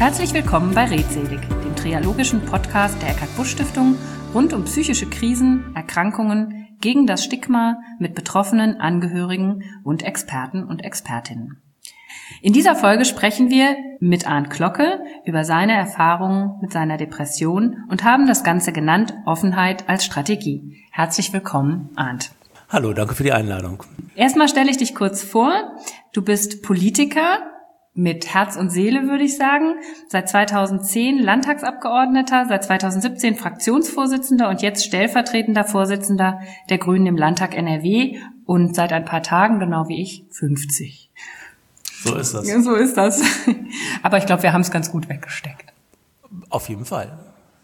Herzlich willkommen bei Redselig, dem triologischen Podcast der Eckart-Busch-Stiftung rund um psychische Krisen, Erkrankungen, gegen das Stigma mit Betroffenen, Angehörigen und Experten und Expertinnen. In dieser Folge sprechen wir mit Arndt Glocke über seine Erfahrungen mit seiner Depression und haben das Ganze genannt Offenheit als Strategie. Herzlich willkommen, Arndt. Hallo, danke für die Einladung. Erstmal stelle ich dich kurz vor. Du bist Politiker mit Herz und Seele, würde ich sagen. Seit 2010 Landtagsabgeordneter, seit 2017 Fraktionsvorsitzender und jetzt stellvertretender Vorsitzender der Grünen im Landtag NRW und seit ein paar Tagen, genau wie ich, 50. So ist das. Ja, so ist das. Aber ich glaube, wir haben es ganz gut weggesteckt. Auf jeden Fall.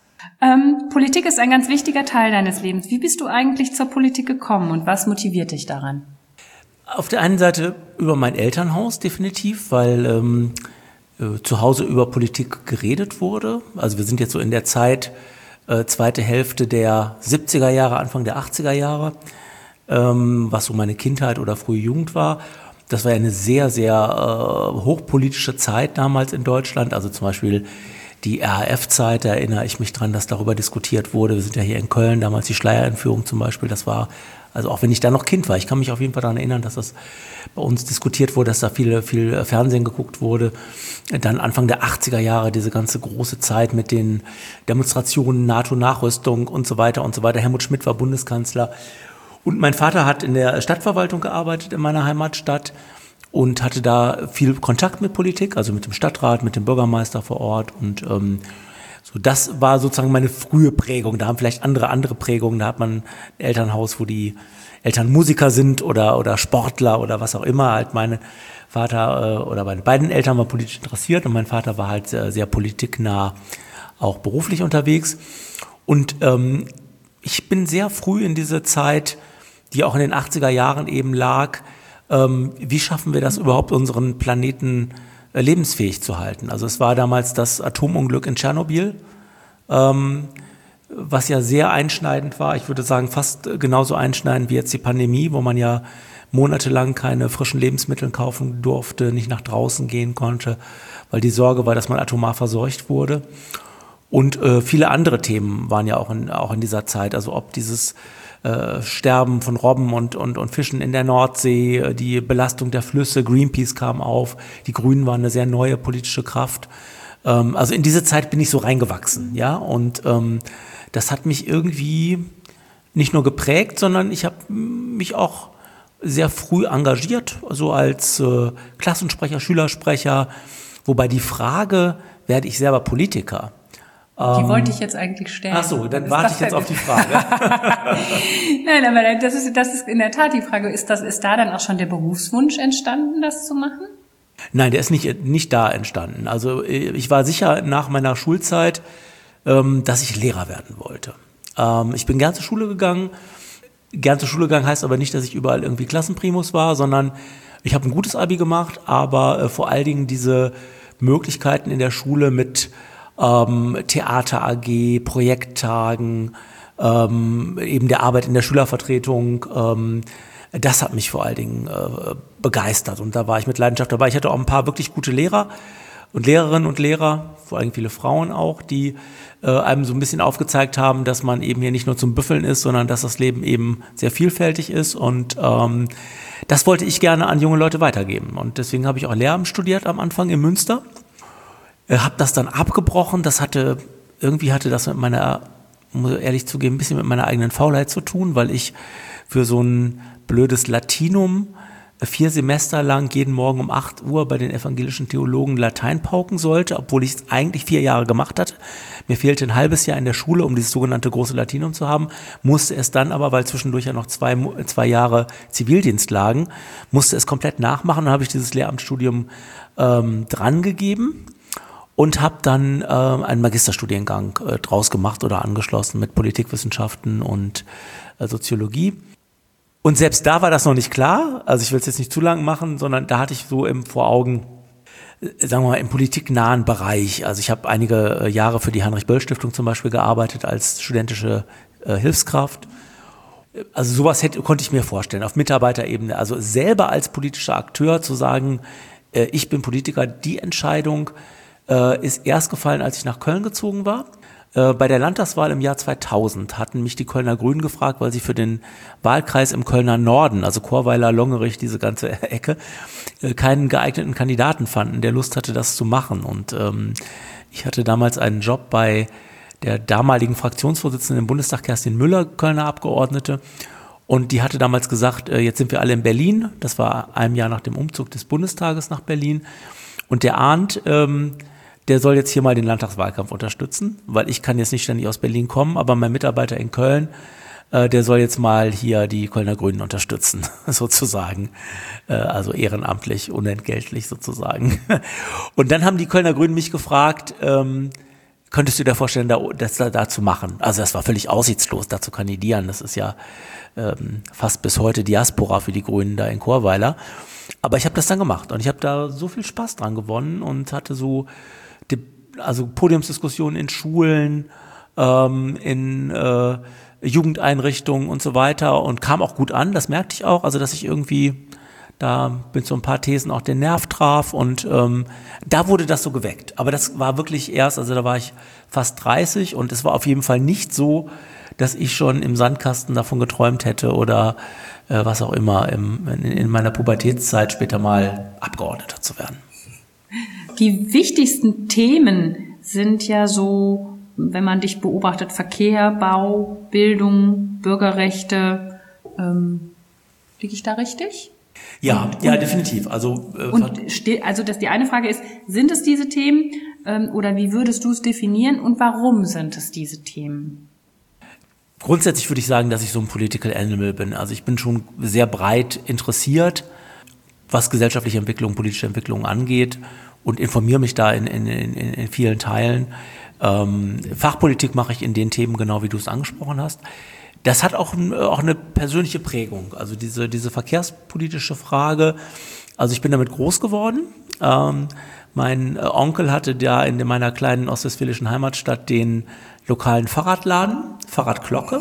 Politik ist ein ganz wichtiger Teil deines Lebens. Wie bist du eigentlich zur Politik gekommen und was motiviert dich daran? Auf der einen Seite über mein Elternhaus definitiv, weil zu Hause über Politik geredet wurde. Also wir sind jetzt so in der Zeit, zweite Hälfte der 70er Jahre, Anfang der 80er Jahre, was so meine Kindheit oder frühe Jugend war. Das war ja eine sehr, sehr hochpolitische Zeit damals in Deutschland. Also zum Beispiel die RAF-Zeit, da erinnere ich mich dran, dass darüber diskutiert wurde. Wir sind ja hier in Köln, damals die Schleierentführung zum Beispiel, das war, also auch wenn ich da noch Kind war, ich kann mich auf jeden Fall daran erinnern, dass das bei uns diskutiert wurde, dass da viel Fernsehen geguckt wurde. Dann Anfang der 80er Jahre, diese ganze große Zeit mit den Demonstrationen, NATO-Nachrüstung und so weiter und so weiter. Helmut Schmidt war Bundeskanzler. Und mein Vater hat in der Stadtverwaltung gearbeitet in meiner Heimatstadt und hatte da viel Kontakt mit Politik, also mit dem Stadtrat, mit dem Bürgermeister vor Ort. Und so das war sozusagen meine frühe Prägung. Da haben vielleicht andere Prägungen. Da hat man ein Elternhaus, wo die Eltern Musiker sind oder Sportler oder was auch immer. Halt mein Vater oder meine beiden Eltern waren politisch interessiert und mein Vater war halt sehr politiknah auch beruflich unterwegs. Und ich bin sehr früh in diese Zeit, die auch in den 80er Jahren eben lag, wie schaffen wir das überhaupt, unseren Planeten lebensfähig zu halten? Also es war damals das Atomunglück in Tschernobyl, was ja sehr einschneidend war. Ich würde sagen, fast genauso einschneidend wie jetzt die Pandemie, wo man ja monatelang keine frischen Lebensmittel kaufen durfte, nicht nach draußen gehen konnte, weil die Sorge war, dass man atomar verseucht wurde. Und viele andere Themen waren ja auch in dieser Zeit, also ob dieses Sterben von Robben und Fischen in der Nordsee, die Belastung der Flüsse, Greenpeace kam auf, die Grünen waren eine sehr neue politische Kraft. Also in diese Zeit bin ich so reingewachsen, ja, und das hat mich irgendwie nicht nur geprägt, sondern ich habe mich auch sehr früh engagiert, so als Klassensprecher, Schülersprecher, wobei die Frage, werde ich selber Politiker? Die wollte ich jetzt eigentlich stellen. Ach so, dann warte ich jetzt auf die Frage. Nein, aber das ist in der Tat die Frage. Ist da dann auch schon der Berufswunsch entstanden, das zu machen? Nein, der ist nicht da entstanden. Also ich war sicher nach meiner Schulzeit, dass ich Lehrer werden wollte. Ich bin gern zur Schule gegangen. Gern zur Schule gegangen heißt aber nicht, dass ich überall irgendwie Klassenprimus war, sondern ich habe ein gutes Abi gemacht, aber vor allen Dingen diese Möglichkeiten in der Schule mit Theater AG, Projekttagen, eben der Arbeit in der Schülervertretung, das hat mich vor allen Dingen begeistert und da war ich mit Leidenschaft dabei. Ich hatte auch ein paar wirklich gute Lehrer und Lehrerinnen und Lehrer, vor allem viele Frauen auch, die einem so ein bisschen aufgezeigt haben, dass man eben hier nicht nur zum Büffeln ist, sondern dass das Leben eben sehr vielfältig ist und das wollte ich gerne an junge Leute weitergeben und deswegen habe ich auch Lehramt studiert am Anfang in Münster. Habe das dann abgebrochen, das hatte das mit meiner, muss ich ehrlich zugeben, ein bisschen mit meiner eigenen Faulheit zu tun, weil ich für so ein blödes Latinum 4 Semester lang jeden Morgen um 8 Uhr bei den evangelischen Theologen Latein pauken sollte, obwohl ich es eigentlich 4 Jahre gemacht hatte. Mir fehlte ein halbes Jahr in der Schule, um dieses sogenannte große Latinum zu haben, musste es dann aber, weil zwischendurch ja noch zwei Jahre Zivildienst lagen, musste es komplett nachmachen, dann habe ich dieses Lehramtsstudium drangegeben. Und habe dann einen Magisterstudiengang draus gemacht oder angeschlossen mit Politikwissenschaften und Soziologie. Und selbst da war das noch nicht klar, also ich will es jetzt nicht zu lang machen, sondern da hatte ich so vor Augen, sagen wir mal, im politiknahen Bereich. Also ich habe einige Jahre für die Heinrich-Böll-Stiftung zum Beispiel gearbeitet als studentische Hilfskraft. Also sowas konnte ich mir vorstellen, auf Mitarbeiterebene. Also selber als politischer Akteur zu sagen, ich bin Politiker, die Entscheidung ist erst gefallen, als ich nach Köln gezogen war. Bei der Landtagswahl im Jahr 2000 hatten mich die Kölner Grünen gefragt, weil sie für den Wahlkreis im Kölner Norden, also Chorweiler, Longerich, diese ganze Ecke, keinen geeigneten Kandidaten fanden, der Lust hatte, das zu machen. Und ich hatte damals einen Job bei der damaligen Fraktionsvorsitzenden im Bundestag, Kerstin Müller, Kölner Abgeordnete. Und die hatte damals gesagt, jetzt sind wir alle in Berlin. Das war einem Jahr nach dem Umzug des Bundestages nach Berlin. Und der Arndt, der soll jetzt hier mal den Landtagswahlkampf unterstützen, weil ich kann jetzt nicht ständig aus Berlin kommen, aber mein Mitarbeiter in Köln, der soll jetzt mal hier die Kölner Grünen unterstützen, sozusagen. Also ehrenamtlich, unentgeltlich sozusagen. Und dann haben die Kölner Grünen mich gefragt, könntest du dir vorstellen, das da zu machen? Also das war völlig aussichtslos, da zu kandidieren. Das ist ja fast bis heute Diaspora für die Grünen da in Chorweiler. Aber ich habe das dann gemacht und ich habe da so viel Spaß dran gewonnen und hatte so Podiumsdiskussionen in Schulen, in Jugendeinrichtungen und so weiter und kam auch gut an, das merkte ich auch, also dass ich irgendwie da mit so ein paar Thesen auch den Nerv traf und da wurde das so geweckt. Aber das war wirklich erst, also da war ich fast 30 und es war auf jeden Fall nicht so, dass ich schon im Sandkasten davon geträumt hätte oder was auch immer in meiner Pubertätszeit später mal Abgeordneter zu werden. Die wichtigsten Themen sind ja so, wenn man dich beobachtet, Verkehr, Bau, Bildung, Bürgerrechte. Liege ich da richtig? Ja, ja, definitiv. Also dass die eine Frage ist, sind es diese Themen oder wie würdest du es definieren und warum sind es diese Themen? Grundsätzlich würde ich sagen, dass ich so ein Political Animal bin. Also ich bin schon sehr breit interessiert, was gesellschaftliche Entwicklung, politische Entwicklung angeht und informiere mich da in vielen Teilen. Fachpolitik mache ich in den Themen genau, wie du es angesprochen hast. Das hat auch eine persönliche Prägung. Also diese verkehrspolitische Frage, also ich bin damit groß geworden. Mein Onkel hatte da in meiner kleinen ostwestfälischen Heimatstadt den lokalen Fahrradladen, Fahrradglocke.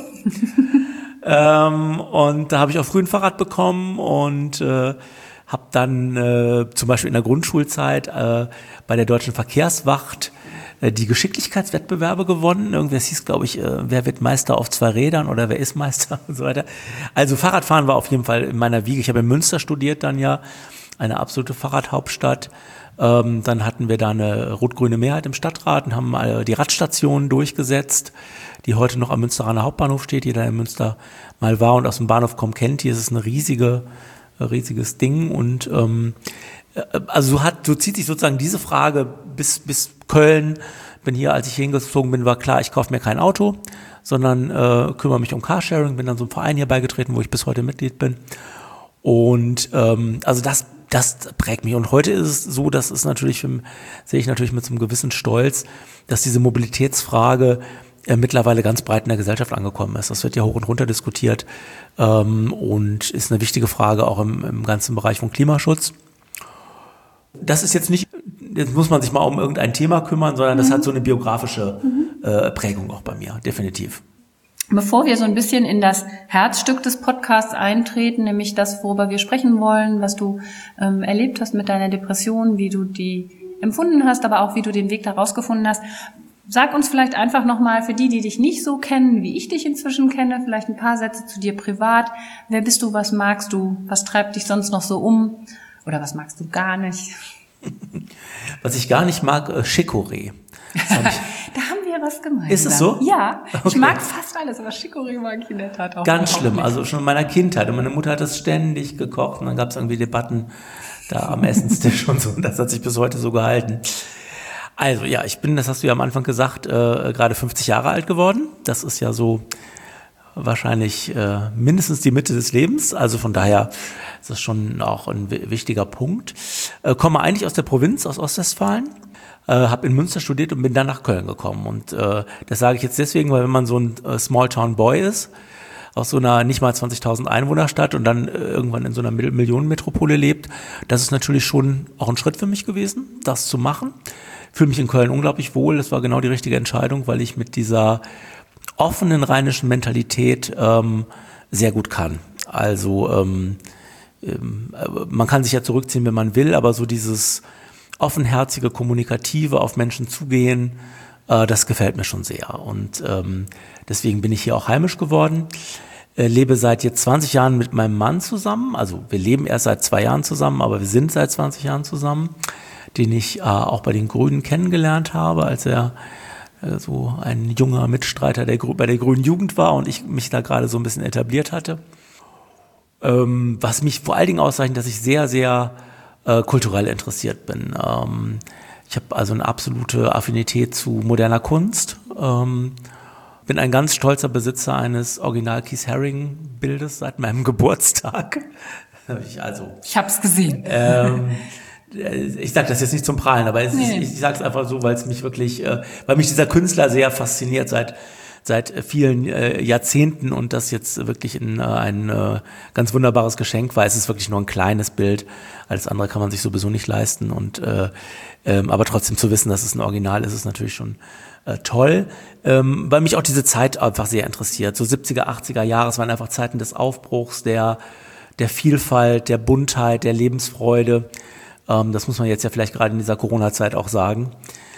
Und da habe ich auch früh ein Fahrrad bekommen und habe dann zum Beispiel in der Grundschulzeit bei der Deutschen Verkehrswacht die Geschicklichkeitswettbewerbe gewonnen. Irgendwer hieß, glaube ich, wer wird Meister auf 2 Rädern oder wer ist Meister und so weiter. Also Fahrradfahren war auf jeden Fall in meiner Wiege. Ich habe in Münster studiert dann ja, eine absolute Fahrradhauptstadt. Dann hatten wir da eine rot-grüne Mehrheit im Stadtrat und haben die Radstationen durchgesetzt, die heute noch am Münsteraner Hauptbahnhof steht. Jeder, der in Münster mal war und aus dem Bahnhof kommt, kennt. Hier ist es ein riesiges Ding und also so zieht sich sozusagen diese Frage bis Köln. Bin hier, als ich hier hingezogen bin, war klar, ich kaufe mir kein Auto, sondern kümmere mich um Carsharing. Bin dann so einem Verein hier beigetreten, wo ich bis heute Mitglied bin. Und also das prägt mich. Und heute ist es so, das ist natürlich, sehe ich natürlich mit so einem gewissen Stolz, dass diese Mobilitätsfrage mittlerweile ganz breit in der Gesellschaft angekommen ist. Das wird ja hoch und runter diskutiert und ist eine wichtige Frage auch im ganzen Bereich von Klimaschutz. Das ist jetzt muss man sich mal um irgendein Thema kümmern, sondern das hat so eine biografische Prägung auch bei mir, definitiv. Bevor wir so ein bisschen in das Herzstück des Podcasts eintreten, nämlich das, worüber wir sprechen wollen, was du erlebt hast mit deiner Depression, wie du die empfunden hast, aber auch wie du den Weg da rausgefunden hast. Sag uns vielleicht einfach nochmal für die dich nicht so kennen, wie ich dich inzwischen kenne, vielleicht ein paar Sätze zu dir privat. Wer bist du, was magst du, was treibt dich sonst noch so um oder was magst du gar nicht? Was ich gar nicht mag, Chicorée. Da haben wir was gemeinsam. Ist es so? Ja, okay. Ich mag fast alles, aber Chicorée mag ich in der Tat auch. Ganz schlimm, also schon in meiner Kindheit. Und meine Mutter hat das ständig gekocht und dann gab es irgendwie Debatten da am Essenstisch und so. Und das hat sich bis heute so gehalten. Also ja, ich bin, das hast du ja am Anfang gesagt, gerade 50 Jahre alt geworden. Das ist ja so wahrscheinlich mindestens die Mitte des Lebens. Also von daher ist das schon auch ein wichtiger Punkt. Komme eigentlich aus der Provinz, aus Ostwestfalen. Habe in Münster studiert und bin dann nach Köln gekommen. Und das sage ich jetzt deswegen, weil wenn man so ein Small-Town-Boy ist, aus so einer nicht mal 20.000 Einwohnerstadt und dann irgendwann in so einer Millionenmetropole lebt, das ist natürlich schon auch ein Schritt für mich gewesen, das zu machen. Fühle mich in Köln unglaublich wohl. Das war genau die richtige Entscheidung, weil ich mit dieser offenen rheinischen Mentalität sehr gut kann. Also man kann sich ja zurückziehen, wenn man will, aber so dieses offenherzige, kommunikative, auf Menschen zugehen, das gefällt mir schon sehr. Und deswegen bin ich hier auch heimisch geworden. Lebe seit jetzt 20 Jahren mit meinem Mann zusammen. Also wir leben erst seit 2 Jahren zusammen, aber wir sind seit 20 Jahren zusammen, den ich auch bei den Grünen kennengelernt habe, als er so ein junger Mitstreiter bei der Grünen Jugend war und ich mich da gerade so ein bisschen etabliert hatte. Was mich vor allen Dingen auszeichnet, dass ich sehr, sehr kulturell interessiert bin. Ich habe also eine absolute Affinität zu moderner Kunst. Bin ein ganz stolzer Besitzer eines Original Keith Haring Bildes seit meinem Geburtstag. Ich habe es gesehen. Ich sage das jetzt nicht zum Prahlen, aber ich sage es einfach so, weil es mich wirklich, weil mich dieser Künstler sehr fasziniert seit vielen Jahrzehnten und das jetzt wirklich ein ganz wunderbares Geschenk war. Es ist wirklich nur ein kleines Bild, alles andere kann man sich sowieso nicht leisten und aber trotzdem zu wissen, dass es ein Original ist, ist natürlich schon toll, weil mich auch diese Zeit einfach sehr interessiert. So 70er, 80er Jahre, es waren einfach Zeiten des Aufbruchs, der Vielfalt, der Buntheit, der Lebensfreude. Das muss man jetzt ja vielleicht gerade in dieser Corona-Zeit auch sagen.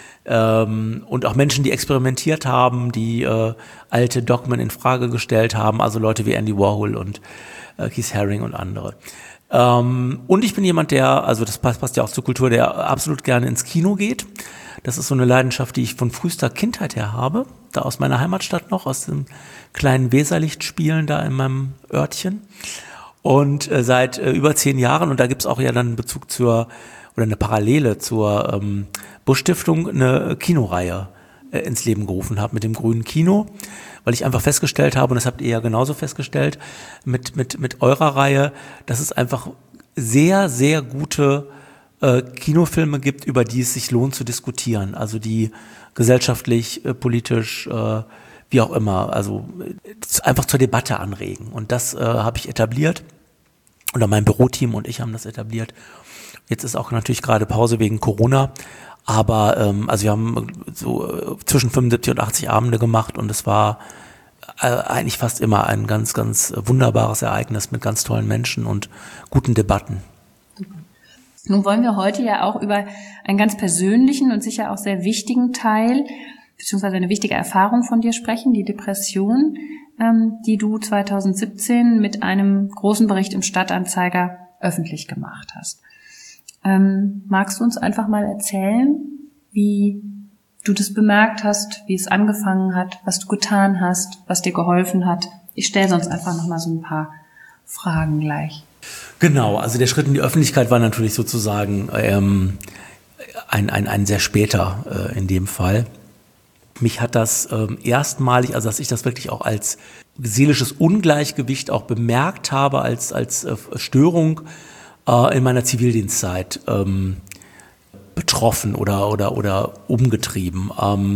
Und auch Menschen, die experimentiert haben, die alte Dogmen in Frage gestellt haben, also Leute wie Andy Warhol und Keith Haring und andere. Und ich bin jemand, also das passt ja auch zur Kultur, der absolut gerne ins Kino geht. Das ist so eine Leidenschaft, die ich von frühester Kindheit her habe, da aus meiner Heimatstadt noch, aus dem kleinen Weserlichtspielen da in meinem Örtchen. Und seit über 10 Jahren, und da gibt's auch ja dann einen Bezug oder eine Parallele zur Busch-Stiftung, eine Kinoreihe ins Leben gerufen habe mit dem Grünen Kino, weil ich einfach festgestellt habe, und das habt ihr ja genauso festgestellt, mit eurer Reihe, dass es einfach sehr, sehr gute Kinofilme gibt, über die es sich lohnt zu diskutieren, also die gesellschaftlich, politisch, wie auch immer, also einfach zur Debatte anregen. Und das habe ich etabliert, oder mein Büroteam und ich haben das etabliert. Jetzt ist auch natürlich gerade Pause wegen Corona, aber also wir haben so zwischen 75 und 80 Abende gemacht und es war eigentlich fast immer ein ganz, ganz wunderbares Ereignis mit ganz tollen Menschen und guten Debatten. Nun wollen wir heute ja auch über einen ganz persönlichen und sicher auch sehr wichtigen Teil, beziehungsweise eine wichtige Erfahrung von dir sprechen, die Depression, die du 2017 mit einem großen Bericht im Stadtanzeiger öffentlich gemacht hast. Magst du uns einfach mal erzählen, wie du das bemerkt hast, wie es angefangen hat, was du getan hast, was dir geholfen hat? Ich stelle sonst einfach noch mal so ein paar Fragen gleich. Genau, also der Schritt in die Öffentlichkeit war natürlich sozusagen ein sehr später in dem Fall. Mich hat das erstmalig, also dass ich das wirklich auch als seelisches Ungleichgewicht auch bemerkt habe, als Störung in meiner Zivildienstzeit betroffen oder umgetrieben.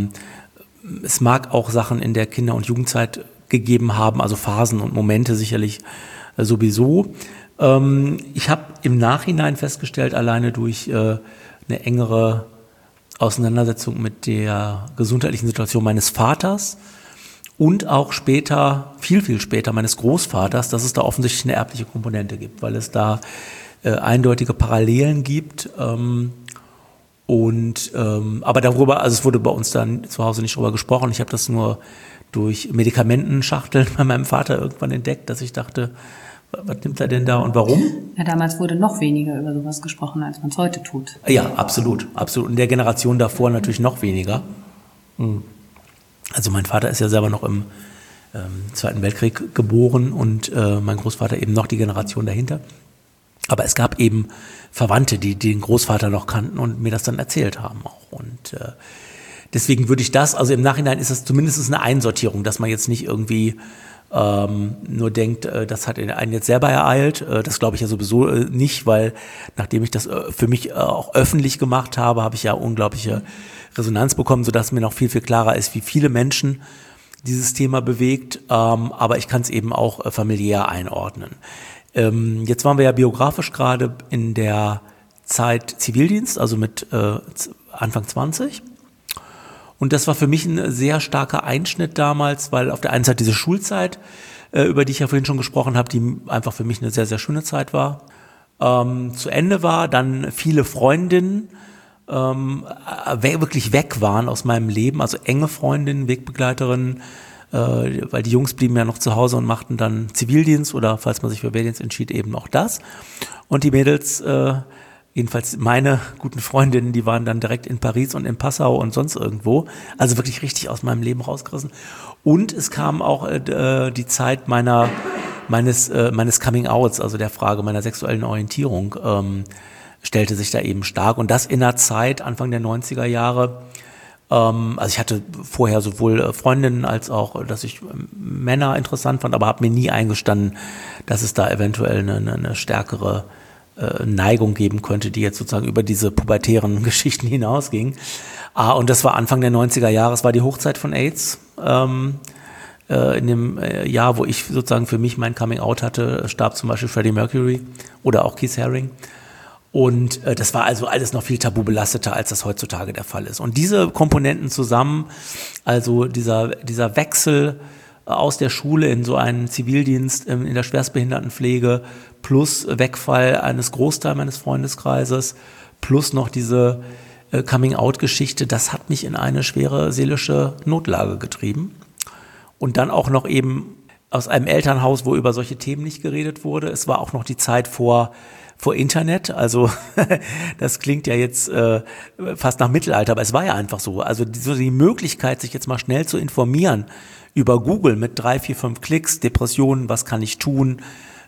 Es mag auch Sachen in der Kinder- und Jugendzeit gegeben haben, also Phasen und Momente sicherlich sowieso. Ich habe im Nachhinein festgestellt, alleine durch eine engere Auseinandersetzung mit der gesundheitlichen Situation meines Vaters und auch später, viel, viel später meines Großvaters, dass es da offensichtlich eine erbliche Komponente gibt, weil es da eindeutige Parallelen gibt. Aber darüber, also es wurde bei uns dann zu Hause nicht drüber gesprochen. Ich habe das nur durch Medikamentenschachteln bei meinem Vater irgendwann entdeckt, dass ich dachte, was nimmt er denn da und warum? Ja, damals wurde noch weniger über sowas gesprochen, als man es heute tut. Ja, absolut, absolut. In der Generation davor natürlich noch weniger. Also mein Vater ist ja selber noch im Zweiten Weltkrieg geboren und mein Großvater eben noch die Generation dahinter. Aber es gab eben Verwandte, die den Großvater noch kannten und mir das dann erzählt haben auch. Und deswegen würde ich das, also im Nachhinein ist das zumindest eine Einsortierung, dass man jetzt nicht irgendwie nur denkt, das hat einen jetzt selber ereilt. Das glaube ich ja sowieso nicht, weil nachdem ich das für mich auch öffentlich gemacht habe, habe ich ja unglaubliche Resonanz bekommen, sodass mir noch viel, viel klarer ist, wie viele Menschen dieses Thema bewegt. Aber ich kann es eben auch familiär einordnen. Jetzt waren wir ja biografisch gerade in der Zeit Zivildienst, also mit Anfang 20. Und das war für mich ein sehr starker Einschnitt damals, weil auf der einen Seite diese Schulzeit, über die ich ja vorhin schon gesprochen habe, die einfach für mich eine sehr, sehr schöne Zeit war, zu Ende war. Dann viele Freundinnen wirklich weg waren aus meinem Leben, also enge Freundinnen, Wegbegleiterinnen, weil die Jungs blieben ja noch zu Hause und machten dann Zivildienst oder falls man sich für Wehrdienst entschied, eben auch das. Und die Mädels, jedenfalls meine guten Freundinnen, die waren dann direkt in Paris und in Passau und sonst irgendwo, also wirklich richtig aus meinem Leben rausgerissen. Und es kam auch die Zeit meines Coming-Outs, also der Frage meiner sexuellen Orientierung, stellte sich da eben stark. Und das in der Zeit, Anfang der 90er Jahre. Also ich hatte vorher sowohl Freundinnen als auch, dass ich Männer interessant fand, aber habe mir nie eingestanden, dass es da eventuell eine stärkere Neigung geben könnte, die jetzt sozusagen über diese pubertären Geschichten hinausging. Und das war Anfang der 90er Jahre, es war die Hochzeit von AIDS. In dem Jahr, wo ich sozusagen für mich mein Coming-out hatte, starb zum Beispiel Freddie Mercury oder auch Keith Haring. Und das war also alles noch viel tabubelasteter, als das heutzutage der Fall ist. Und diese Komponenten zusammen, also dieser Wechsel aus der Schule in so einen Zivildienst in der Schwerstbehindertenpflege plus Wegfall eines Großteils meines Freundeskreises plus noch diese Coming-out-Geschichte, das hat mich in eine schwere seelische Notlage getrieben. Und dann auch noch eben aus einem Elternhaus, wo über solche Themen nicht geredet wurde. Es war auch noch die Zeit vor Internet, also das klingt ja jetzt fast nach Mittelalter, aber es war ja einfach so. Also die Möglichkeit, sich jetzt mal schnell zu informieren über Google mit 3, 4, 5 Klicks, Depressionen, was kann ich tun,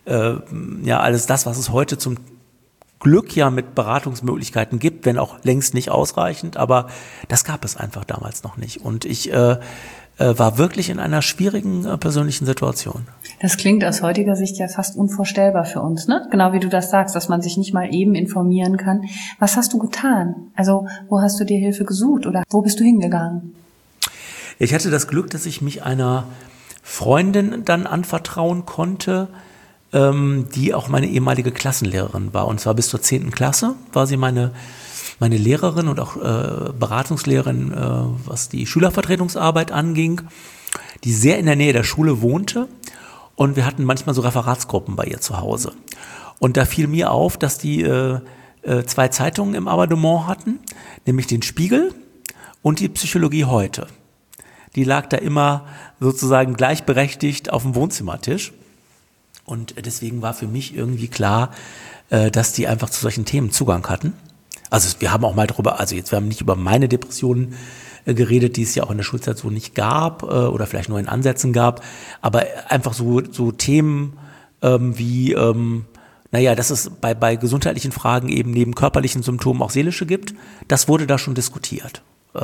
ja alles das, was es heute zum Glück ja mit Beratungsmöglichkeiten gibt, wenn auch längst nicht ausreichend, aber das gab es einfach damals noch nicht. Und ich war wirklich in einer schwierigen persönlichen Situation. Das klingt aus heutiger Sicht ja fast unvorstellbar für uns, ne? Genau wie du das sagst, dass man sich nicht mal eben informieren kann. Was hast du getan? Also, wo hast du dir Hilfe gesucht oder wo bist du hingegangen? Ich hatte das Glück, dass ich mich einer Freundin dann anvertrauen konnte, die auch meine ehemalige Klassenlehrerin war. Und zwar bis zur 10. Klasse war sie meine Lehrerin und auch Beratungslehrerin, was die Schülervertretungsarbeit anging, die sehr in der Nähe der Schule wohnte. Und wir hatten manchmal so Referatsgruppen bei ihr zu Hause. Und da fiel mir auf, dass die 2 Zeitungen im Abonnement hatten, nämlich den Spiegel und die Psychologie heute. Die lag da immer sozusagen gleichberechtigt auf dem Wohnzimmertisch. Und deswegen war für mich irgendwie klar, dass die einfach zu solchen Themen Zugang hatten. Also wir haben auch mal darüber, wir haben nicht über meine Depressionen geredet, die es ja auch in der Schulzeit so nicht gab oder vielleicht nur in Ansätzen gab, aber einfach so Themen wie, dass es bei gesundheitlichen Fragen eben neben körperlichen Symptomen auch seelische gibt, das wurde da schon diskutiert.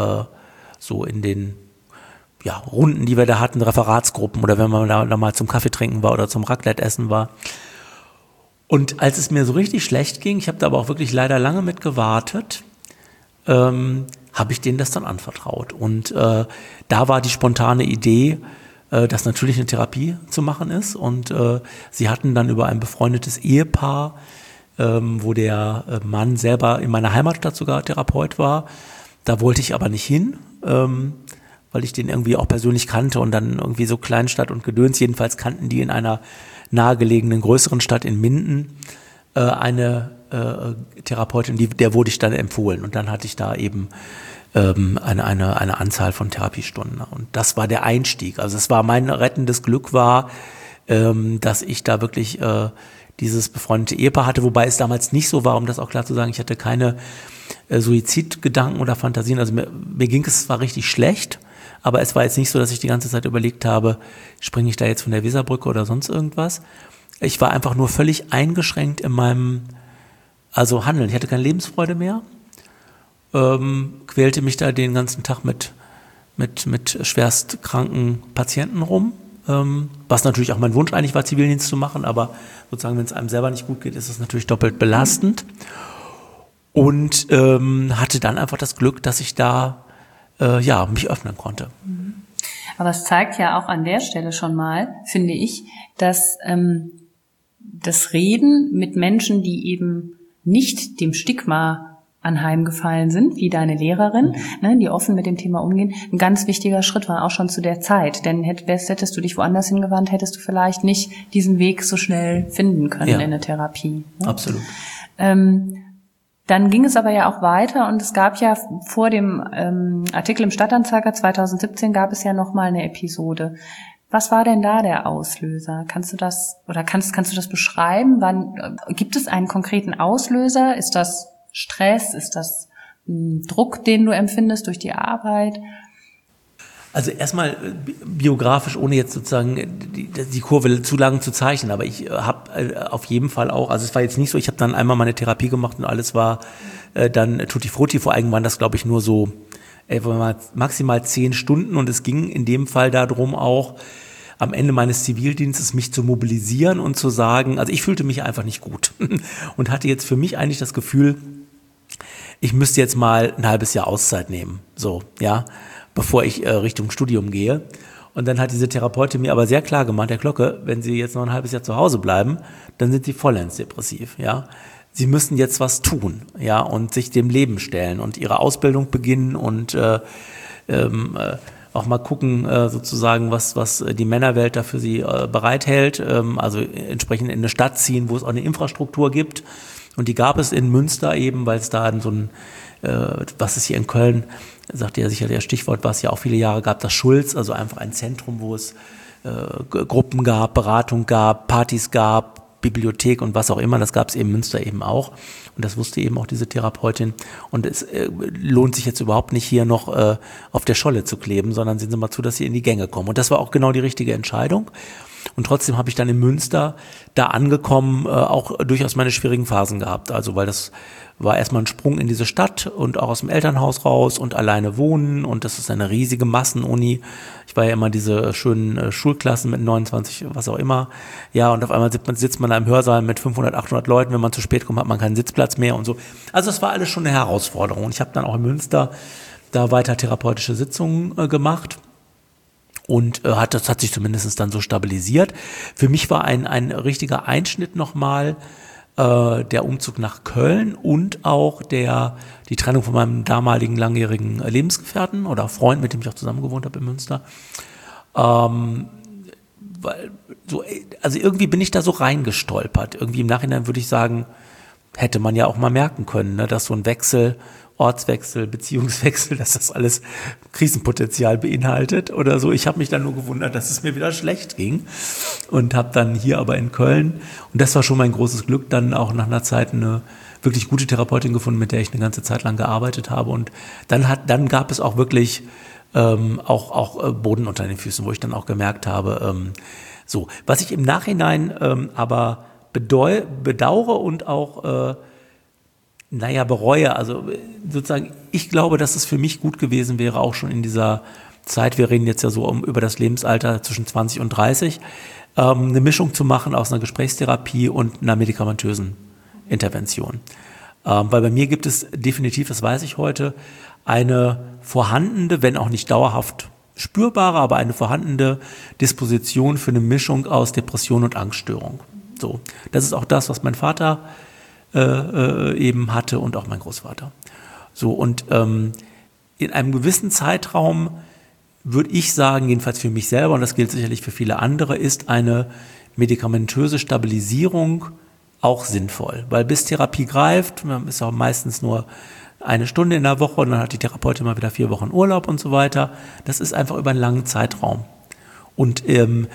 So in den Runden, die wir da hatten, Referatsgruppen oder wenn man da mal zum Kaffee trinken war oder zum Raclette essen war. Und als es mir so richtig schlecht ging, ich habe da aber auch wirklich leider lange mit gewartet, habe ich denen das dann anvertraut. Und da war die spontane Idee, dass natürlich eine Therapie zu machen ist. Und sie hatten dann über ein befreundetes Ehepaar, wo der Mann selber in meiner Heimatstadt sogar Therapeut war. Da wollte ich aber nicht hin, weil ich den irgendwie auch persönlich kannte und dann irgendwie so Kleinstadt und Gedöns. Jedenfalls kannten die in einer nahegelegenen größeren Stadt in Minden eine Therapeutin, der wurde ich dann empfohlen. Und dann hatte ich da eben eine Anzahl von Therapiestunden. Und das war der Einstieg. Also es war mein rettendes Glück war, dass ich da wirklich dieses befreundete Ehepaar hatte, wobei es damals nicht so war, um das auch klar zu sagen, ich hatte keine Suizidgedanken oder Fantasien. Also mir ging es zwar richtig schlecht, aber es war jetzt nicht so, dass ich die ganze Zeit überlegt habe, springe ich da jetzt von der Weserbrücke oder sonst irgendwas. Ich war einfach nur völlig eingeschränkt in meinem Handeln. Ich hatte keine Lebensfreude mehr, quälte mich da den ganzen Tag mit schwerst kranken Patienten rum, was natürlich auch mein Wunsch eigentlich war, Zivildienst zu machen, aber sozusagen, wenn es einem selber nicht gut geht, ist es natürlich doppelt belastend. Und hatte dann einfach das Glück, dass ich da mich öffnen konnte. Aber es zeigt ja auch an der Stelle schon mal, finde ich, dass das Reden mit Menschen, die eben nicht dem Stigma anheimgefallen sind, wie deine Lehrerin, die offen mit dem Thema umgehen, ein ganz wichtiger Schritt war, auch schon zu der Zeit. Denn hättest du dich woanders hingewandt, hättest du vielleicht nicht diesen Weg so schnell finden können in der Therapie. Absolut. Dann ging es aber ja auch weiter und es gab ja vor dem Artikel im Stadtanzeiger 2017 gab es ja nochmal eine Episode. Was war denn da der Auslöser? Kannst du das beschreiben? Gibt es einen konkreten Auslöser? Ist das Stress? Ist das Druck, den du empfindest durch die Arbeit? Also erstmal biografisch, ohne jetzt sozusagen die Kurve zu lang zu zeichnen, aber ich habe auf jeden Fall auch, also es war jetzt nicht so, ich habe dann einmal meine Therapie gemacht und alles war dann tutti frutti, vor allem waren das glaube ich nur so maximal 10 Stunden und es ging in dem Fall darum auch, am Ende meines Zivildienstes mich zu mobilisieren und zu sagen, also ich fühlte mich einfach nicht gut und hatte jetzt für mich eigentlich das Gefühl, ich müsste jetzt mal ein halbes Jahr Auszeit nehmen, so, ja, bevor ich Richtung Studium gehe. Und dann hat diese Therapeutin mir aber sehr klar gemacht, Herr Glocke, wenn Sie jetzt noch ein halbes Jahr zu Hause bleiben, dann sind Sie vollends depressiv, ja. Sie müssen jetzt was tun, ja, und sich dem Leben stellen und Ihre Ausbildung beginnen und auch mal gucken, sozusagen, was die Männerwelt da für Sie bereithält, also entsprechend in eine Stadt ziehen, wo es auch eine Infrastruktur gibt. Und die gab es in Münster eben, weil es da so ein, was ist hier in Köln, sagt ja sicher der Stichwort, was ja auch viele Jahre gab, das Schulz, also einfach ein Zentrum, wo es Gruppen gab, Beratung gab, Partys gab, Bibliothek und was auch immer, das gab es eben in Münster eben auch. Und das wusste eben auch diese Therapeutin. Und es lohnt sich jetzt überhaupt nicht, hier noch auf der Scholle zu kleben, sondern sehen Sie mal zu, dass Sie in die Gänge kommen. Und das war auch genau die richtige Entscheidung. Und trotzdem habe ich dann in Münster da angekommen auch durchaus meine schwierigen Phasen gehabt. Also weil das war erstmal ein Sprung in diese Stadt und auch aus dem Elternhaus raus und alleine wohnen. Und das ist eine riesige Massenuni. Ich war ja immer diese schönen Schulklassen mit 29, was auch immer. Ja, und auf einmal sitzt man da im Hörsaal mit 500, 800 Leuten. Wenn man zu spät kommt, hat man keinen Sitzplatz mehr und so. Also es war alles schon eine Herausforderung. Und ich habe dann auch in Münster da weiter therapeutische Sitzungen gemacht. Und das hat sich zumindest dann so stabilisiert. Für mich war ein richtiger Einschnitt nochmal der Umzug nach Köln und auch die Trennung von meinem damaligen langjährigen Lebensgefährten oder Freund, mit dem ich auch zusammen gewohnt habe in Münster. Also irgendwie bin ich da so reingestolpert. Irgendwie im Nachhinein würde ich sagen, hätte man ja auch mal merken können, ne, dass so ein Wechsel, Ortswechsel, Beziehungswechsel, dass das alles Krisenpotenzial beinhaltet oder so. Ich habe mich dann nur gewundert, dass es mir wieder schlecht ging und habe dann hier aber in Köln, und das war schon mein großes Glück, dann auch nach einer Zeit eine wirklich gute Therapeutin gefunden, mit der ich eine ganze Zeit lang gearbeitet habe. Und dann gab es auch wirklich auch Boden unter den Füßen, wo ich dann auch gemerkt habe, so, was ich im Nachhinein aber bedauere und auch bereue, also sozusagen, ich glaube, dass es für mich gut gewesen wäre, auch schon in dieser Zeit, wir reden jetzt ja so über das Lebensalter zwischen 20 und 30, eine Mischung zu machen aus einer Gesprächstherapie und einer medikamentösen Intervention. Weil bei mir gibt es definitiv, das weiß ich heute, eine vorhandene, wenn auch nicht dauerhaft spürbare, aber eine vorhandene Disposition für eine Mischung aus Depression und Angststörung. So, das ist auch das, was mein Vater eben hatte und auch mein Großvater. So, und in einem gewissen Zeitraum würde ich sagen, jedenfalls für mich selber, und das gilt sicherlich für viele andere, ist eine medikamentöse Stabilisierung auch sinnvoll. Weil bis Therapie greift, man ist auch meistens nur 1 Stunde in der Woche und dann hat die Therapeutin mal wieder 4 Wochen Urlaub und so weiter. Das ist einfach über einen langen Zeitraum. Und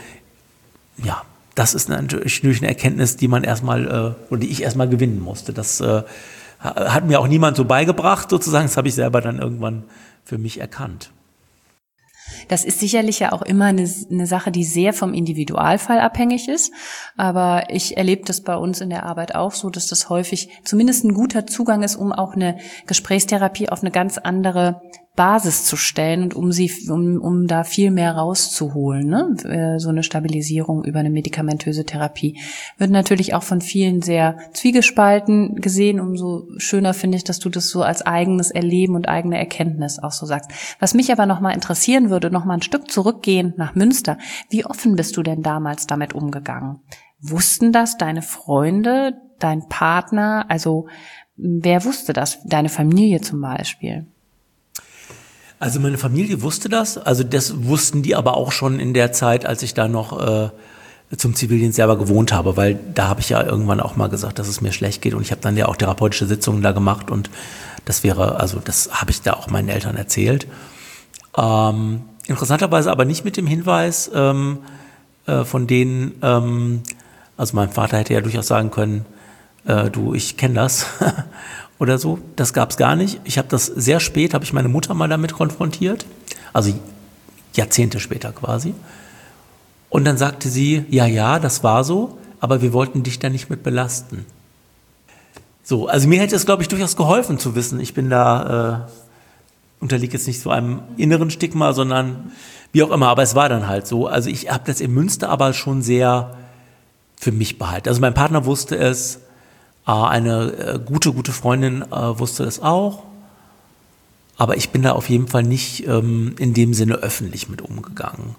das ist natürlich eine Erkenntnis, die man erstmal, oder die ich erstmal gewinnen musste. Das hat mir auch niemand so beigebracht, sozusagen. Das habe ich selber dann irgendwann für mich erkannt. Das ist sicherlich ja auch immer eine Sache, die sehr vom Individualfall abhängig ist. Aber ich erlebe das bei uns in der Arbeit auch so, dass das häufig zumindest ein guter Zugang ist, um auch eine Gesprächstherapie auf eine ganz andere Basis zu stellen und um da viel mehr rauszuholen, ne? So eine Stabilisierung über eine medikamentöse Therapie wird natürlich auch von vielen sehr zwiegespalten gesehen. Umso schöner finde ich, dass du das so als eigenes Erleben und eigene Erkenntnis auch so sagst. Was mich aber nochmal interessieren würde, nochmal ein Stück zurückgehen nach Münster. Wie offen bist du denn damals damit umgegangen? Wussten das deine Freunde, dein Partner? Also wer wusste das? Deine Familie zum Beispiel? Also meine Familie wusste das, also das wussten die aber auch schon in der Zeit, als ich da noch zum Zivildienst selber gewohnt habe, weil da habe ich ja irgendwann auch mal gesagt, dass es mir schlecht geht und ich habe dann ja auch therapeutische Sitzungen da gemacht und das habe ich da auch meinen Eltern erzählt. Interessanterweise aber nicht mit dem Hinweis von denen, also mein Vater hätte ja durchaus sagen können, du, ich kenne das oder so, das gab es gar nicht. Ich habe das sehr spät, habe ich meine Mutter mal damit konfrontiert, also Jahrzehnte später quasi. Und dann sagte sie, ja, das war so, aber wir wollten dich da nicht mit belasten. So, also mir hätte es, glaube ich, durchaus geholfen zu wissen, ich bin da, unterliege jetzt nicht so einem inneren Stigma, sondern wie auch immer, aber es war dann halt so. Also ich habe das in Münster aber schon sehr für mich behalten. Also mein Partner wusste es, eine gute Freundin wusste es auch, aber ich bin da auf jeden Fall nicht in dem Sinne öffentlich mit umgegangen.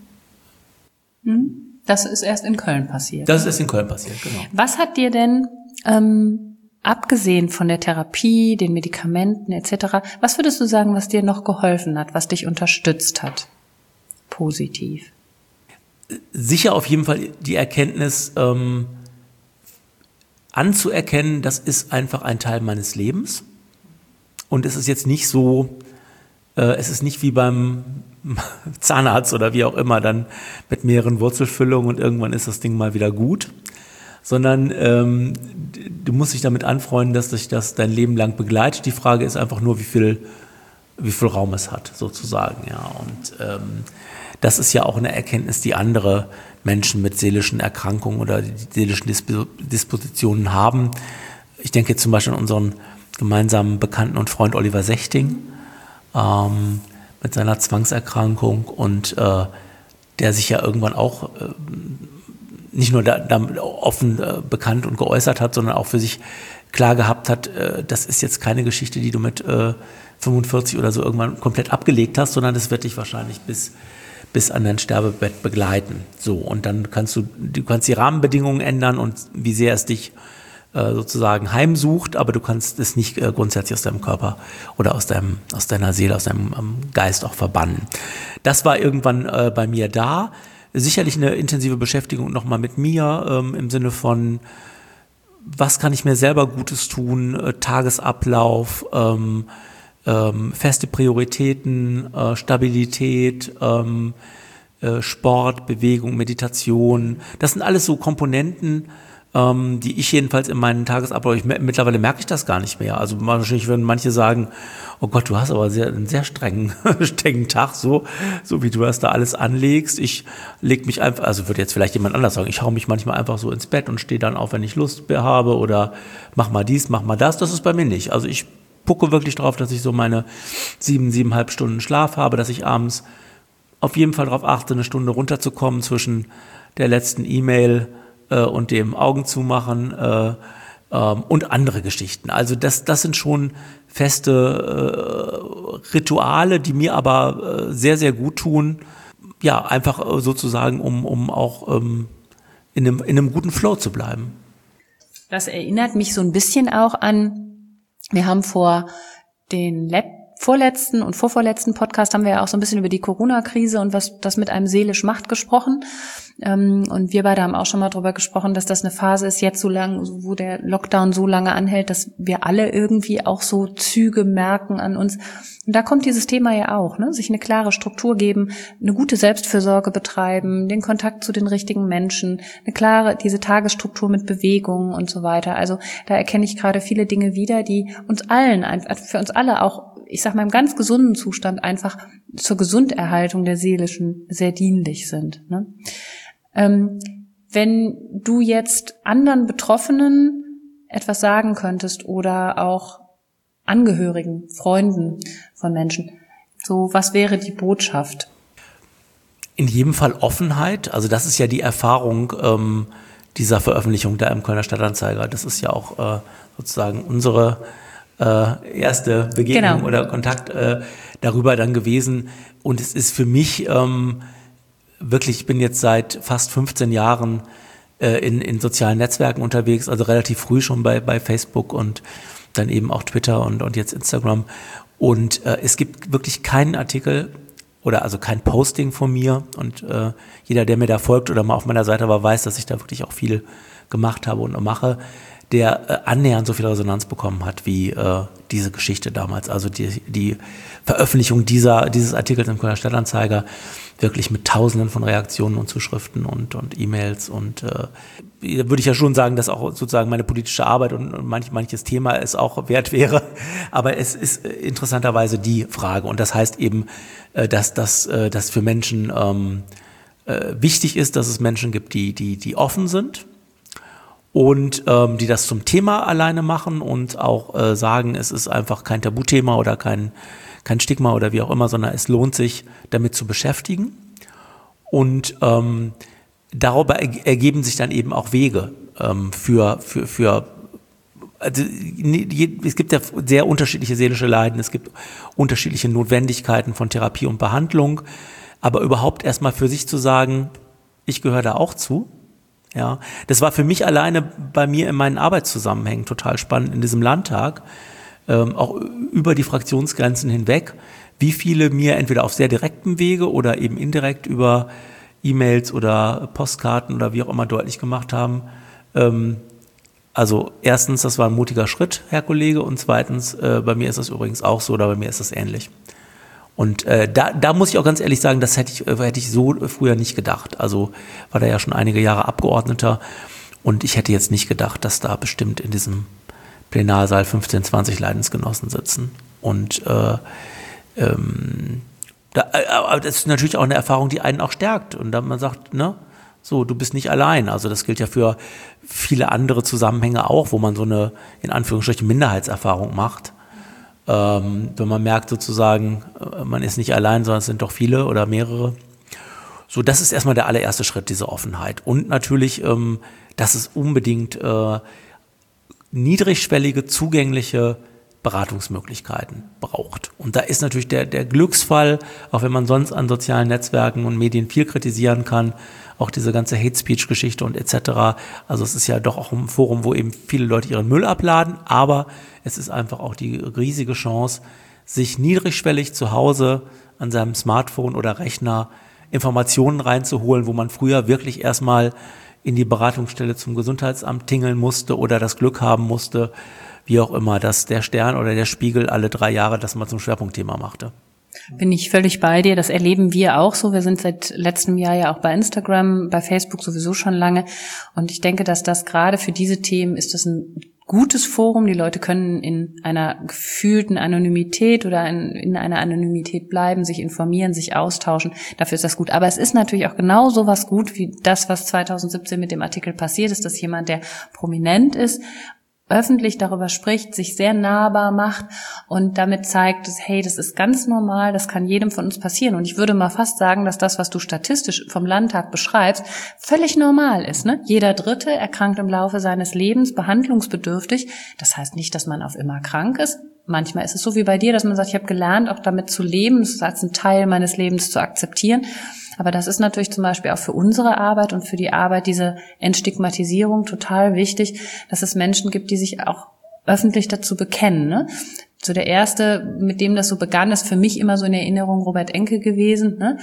Das ist erst in Köln passiert. Das ist in Köln passiert, genau. Was hat dir denn, abgesehen von der Therapie, den Medikamenten etc., was würdest du sagen, was dir noch geholfen hat, was dich unterstützt hat? Positiv. Sicher auf jeden Fall die Erkenntnis, anzuerkennen, das ist einfach ein Teil meines Lebens. Und es ist jetzt nicht so, es ist nicht wie beim Zahnarzt oder wie auch immer, dann mit mehreren Wurzelfüllungen und irgendwann ist das Ding mal wieder gut, sondern du musst dich damit anfreunden, dass dich das dein Leben lang begleitet. Die Frage ist einfach nur, wie viel Raum es hat, sozusagen. Ja. Und das ist ja auch eine Erkenntnis, die andere Menschen mit seelischen Erkrankungen oder seelischen Dispositionen haben. Ich denke zum Beispiel an unseren gemeinsamen Bekannten und Freund Oliver Sechting, mit seiner Zwangserkrankung und der sich ja irgendwann auch nicht nur damit offen bekannt und geäußert hat, sondern auch für sich klar gehabt hat, das ist jetzt keine Geschichte, die du mit 45 oder so irgendwann komplett abgelegt hast, sondern das wird dich wahrscheinlich bis an dein Sterbebett begleiten. So, und dann kannst du die Rahmenbedingungen ändern und wie sehr es dich sozusagen heimsucht, aber du kannst es nicht grundsätzlich aus deinem Körper oder aus deiner Seele, aus deinem Geist auch verbannen. Das war irgendwann bei mir da. Sicherlich eine intensive Beschäftigung nochmal mit mir im Sinne von, was kann ich mir selber Gutes tun, Tagesablauf, feste Prioritäten, Stabilität, Sport, Bewegung, Meditation. Das sind alles so Komponenten, die ich jedenfalls in meinen Tagesablauf, mittlerweile merke ich das gar nicht mehr. Also wahrscheinlich würden manche sagen, oh Gott, du hast aber einen sehr strengen Tag, so wie du das da alles anlegst. Ich leg mich einfach, also würde jetzt vielleicht jemand anders sagen, ich hau mich manchmal einfach so ins Bett und stehe dann auf, wenn ich Lust habe oder mach mal dies, mach mal das. Das ist bei mir nicht. Also ich gucke wirklich drauf, dass ich so meine 7,5 Stunden Schlaf habe, dass ich abends auf jeden Fall darauf achte, eine Stunde runterzukommen zwischen der letzten E-Mail und dem Augen zumachen und andere Geschichten. Also das sind schon feste Rituale, die mir aber sehr, sehr gut tun. Ja, einfach sozusagen, um auch in einem guten Flow zu bleiben. Das erinnert mich so ein bisschen auch an, wir haben vor den vorletzten und vorvorletzten Podcast haben wir ja auch so ein bisschen über die Corona-Krise und was das mit einem seelisch macht gesprochen. Und wir beide haben auch schon mal drüber gesprochen, dass das eine Phase ist jetzt so lang, wo der Lockdown so lange anhält, dass wir alle irgendwie auch so Züge merken an uns. Und da kommt dieses Thema ja auch, ne? Sich eine klare Struktur geben, eine gute Selbstfürsorge betreiben, den Kontakt zu den richtigen Menschen, diese Tagesstruktur mit Bewegungen und so weiter. Also da erkenne ich gerade viele Dinge wieder, die für uns alle auch, ich sag mal, im ganz gesunden Zustand einfach zur Gesunderhaltung der seelischen sehr dienlich sind, ne? Wenn du jetzt anderen Betroffenen etwas sagen könntest oder auch Angehörigen, Freunden von Menschen, so was wäre die Botschaft? In jedem Fall Offenheit. Also das ist ja die Erfahrung dieser Veröffentlichung da im Kölner Stadtanzeiger. Das ist ja auch sozusagen unsere erste Begegnung oder Kontakt darüber dann gewesen. Und es ist für mich wirklich, ich bin jetzt seit fast 15 Jahren in sozialen Netzwerken unterwegs, also relativ früh schon bei Facebook und dann eben auch Twitter und jetzt Instagram. Und es gibt wirklich keinen Artikel, oder also kein Posting von mir. Und jeder, der mir da folgt oder mal auf meiner Seite war, weiß, dass ich da wirklich auch viel gemacht habe und mache, der annähernd so viel Resonanz bekommen hat wie diese Geschichte damals. Also die Veröffentlichung dieses Artikels im Kölner Stadtanzeiger wirklich mit Tausenden von Reaktionen und Zuschriften und E-Mails. Und da würde ich ja schon sagen, dass auch sozusagen meine politische Arbeit und manches Thema es auch wert wäre. Aber es ist interessanterweise die Frage. Und das heißt eben, dass das für Menschen wichtig ist, dass es Menschen gibt, die offen sind. Und die das zum Thema alleine machen und auch sagen, es ist einfach kein Tabuthema oder kein Stigma oder wie auch immer, sondern es lohnt sich, damit zu beschäftigen. Und darüber ergeben sich dann eben auch Wege also es gibt ja sehr unterschiedliche seelische Leiden, es gibt unterschiedliche Notwendigkeiten von Therapie und Behandlung, aber überhaupt erstmal für sich zu sagen, ich gehöre da auch zu. Ja, das war für mich alleine bei mir in meinen Arbeitszusammenhängen total spannend in diesem Landtag, auch über die Fraktionsgrenzen hinweg, wie viele mir entweder auf sehr direktem Wege oder eben indirekt über E-Mails oder Postkarten oder wie auch immer deutlich gemacht haben. Also erstens, das war ein mutiger Schritt, Herr Kollege, und zweitens, bei mir ist das übrigens auch so oder bei mir ist das ähnlich. Und da muss ich auch ganz ehrlich sagen, das hätte ich so früher nicht gedacht. Also war da ja schon einige Jahre Abgeordneter und ich hätte jetzt nicht gedacht, dass da bestimmt in diesem Plenarsaal 15, 20 Leidensgenossen sitzen. Und aber das ist natürlich auch eine Erfahrung, die einen auch stärkt. Und dann man sagt, ne, so, du bist nicht allein. Also das gilt ja für viele andere Zusammenhänge auch, wo man so eine, in Anführungsstrichen, Minderheitserfahrung macht. Wenn man merkt sozusagen, man ist nicht allein, sondern es sind doch viele oder mehrere. So, das ist erstmal der allererste Schritt, diese Offenheit. Und natürlich, dass es unbedingt niedrigschwellige, zugängliche Beratungsmöglichkeiten braucht. Und da ist natürlich der Glücksfall, auch wenn man sonst an sozialen Netzwerken und Medien viel kritisieren kann, auch diese ganze Hate-Speech-Geschichte und etc. Also es ist ja doch auch ein Forum, wo eben viele Leute ihren Müll abladen, aber es ist einfach auch die riesige Chance, sich niedrigschwellig zu Hause an seinem Smartphone oder Rechner Informationen reinzuholen, wo man früher wirklich erstmal in die Beratungsstelle zum Gesundheitsamt tingeln musste oder das Glück haben musste, wie auch immer, dass der Stern oder der Spiegel alle 3 Jahre das mal zum Schwerpunktthema machte. Bin ich völlig bei dir. Das erleben wir auch so. Wir sind seit letztem Jahr ja auch bei Instagram, bei Facebook sowieso schon lange. Und ich denke, dass das gerade für diese Themen ist das ein gutes Forum. Die Leute können in einer gefühlten Anonymität oder in einer Anonymität bleiben, sich informieren, sich austauschen. Dafür ist das gut. Aber es ist natürlich auch genau sowas gut wie das, was 2017 mit dem Artikel passiert ist, dass jemand, der prominent ist, öffentlich darüber spricht, sich sehr nahbar macht und damit zeigt, dass, hey, das ist ganz normal, das kann jedem von uns passieren. Und ich würde mal fast sagen, dass das, was du statistisch vom Landtag beschreibst, völlig normal ist. Ne? Jeder Dritte erkrankt im Laufe seines Lebens, behandlungsbedürftig. Das heißt nicht, dass man auf immer krank ist. Manchmal ist es so wie bei dir, dass man sagt, ich habe gelernt, auch damit zu leben, das als einen Teil meines Lebens zu akzeptieren. Aber das ist natürlich zum Beispiel auch für unsere Arbeit und für die Arbeit, diese Entstigmatisierung total wichtig, dass es Menschen gibt, die sich auch öffentlich dazu bekennen. Ne? So der erste, mit dem das so begann, ist für mich immer so in Erinnerung Robert Enke gewesen, ne?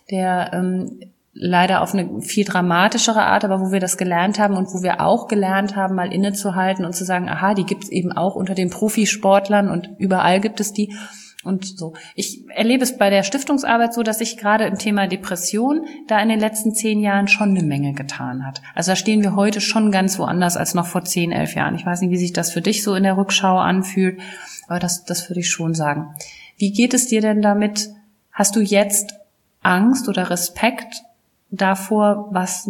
Der leider auf eine viel dramatischere Art, aber wo wir das gelernt haben und wo wir auch gelernt haben, mal innezuhalten und zu sagen, aha, die gibt's eben auch unter den Profisportlern und überall gibt es die. Und so. Ich erlebe es bei der Stiftungsarbeit so, dass sich gerade im Thema Depression da in den letzten 10 Jahren schon eine Menge getan hat. Also da stehen wir heute schon ganz woanders als noch vor 10, 11 Jahren. Ich weiß nicht, wie sich das für dich so in der Rückschau anfühlt, aber das würde ich schon sagen. Wie geht es dir denn damit? Hast du jetzt Angst oder Respekt davor,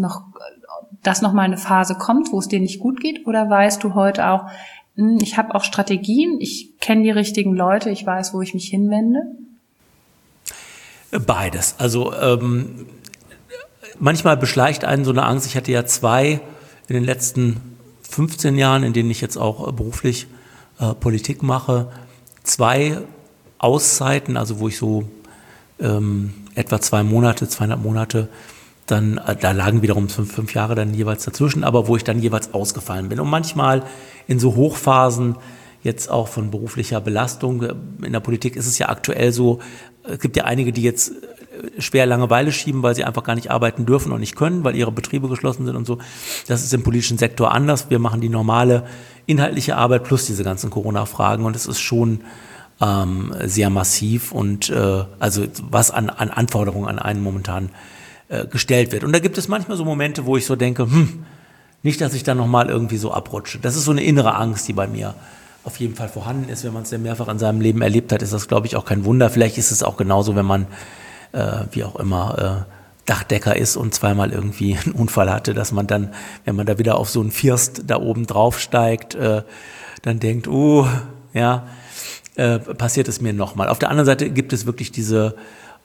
dass noch mal eine Phase kommt, wo es dir nicht gut geht? Oder weißt du heute auch, ich habe auch Strategien, ich kenne die richtigen Leute, ich weiß, wo ich mich hinwende? Beides. Also manchmal beschleicht einen so eine Angst. Ich hatte ja 2 in den letzten 15 Jahren, in denen ich jetzt auch beruflich Politik mache, 2 Auszeiten, also wo ich so etwa 2,5 Monate, dann da lagen wiederum 5 Jahre dann jeweils dazwischen, aber wo ich dann jeweils ausgefallen bin. Und manchmal in so Hochphasen jetzt auch von beruflicher Belastung. In der Politik ist es ja aktuell so, es gibt ja einige, die jetzt schwer Langeweile schieben, weil sie einfach gar nicht arbeiten dürfen und nicht können, weil ihre Betriebe geschlossen sind und so. Das ist im politischen Sektor anders. Wir machen die normale inhaltliche Arbeit plus diese ganzen Corona-Fragen und es ist schon sehr massiv und also was an Anforderungen an einen momentan gestellt wird. Und da gibt es manchmal so Momente, wo ich so denke, nicht, dass ich da nochmal irgendwie so abrutsche. Das ist so eine innere Angst, die bei mir auf jeden Fall vorhanden ist. Wenn man es ja mehrfach in seinem Leben erlebt hat, ist das, glaube ich, auch kein Wunder. Vielleicht ist es auch genauso, wenn man, wie auch immer, Dachdecker ist und zweimal irgendwie einen Unfall hatte, dass man dann, wenn man da wieder auf so einen First da oben drauf steigt, dann denkt, passiert es mir nochmal. Auf der anderen Seite gibt es wirklich diese,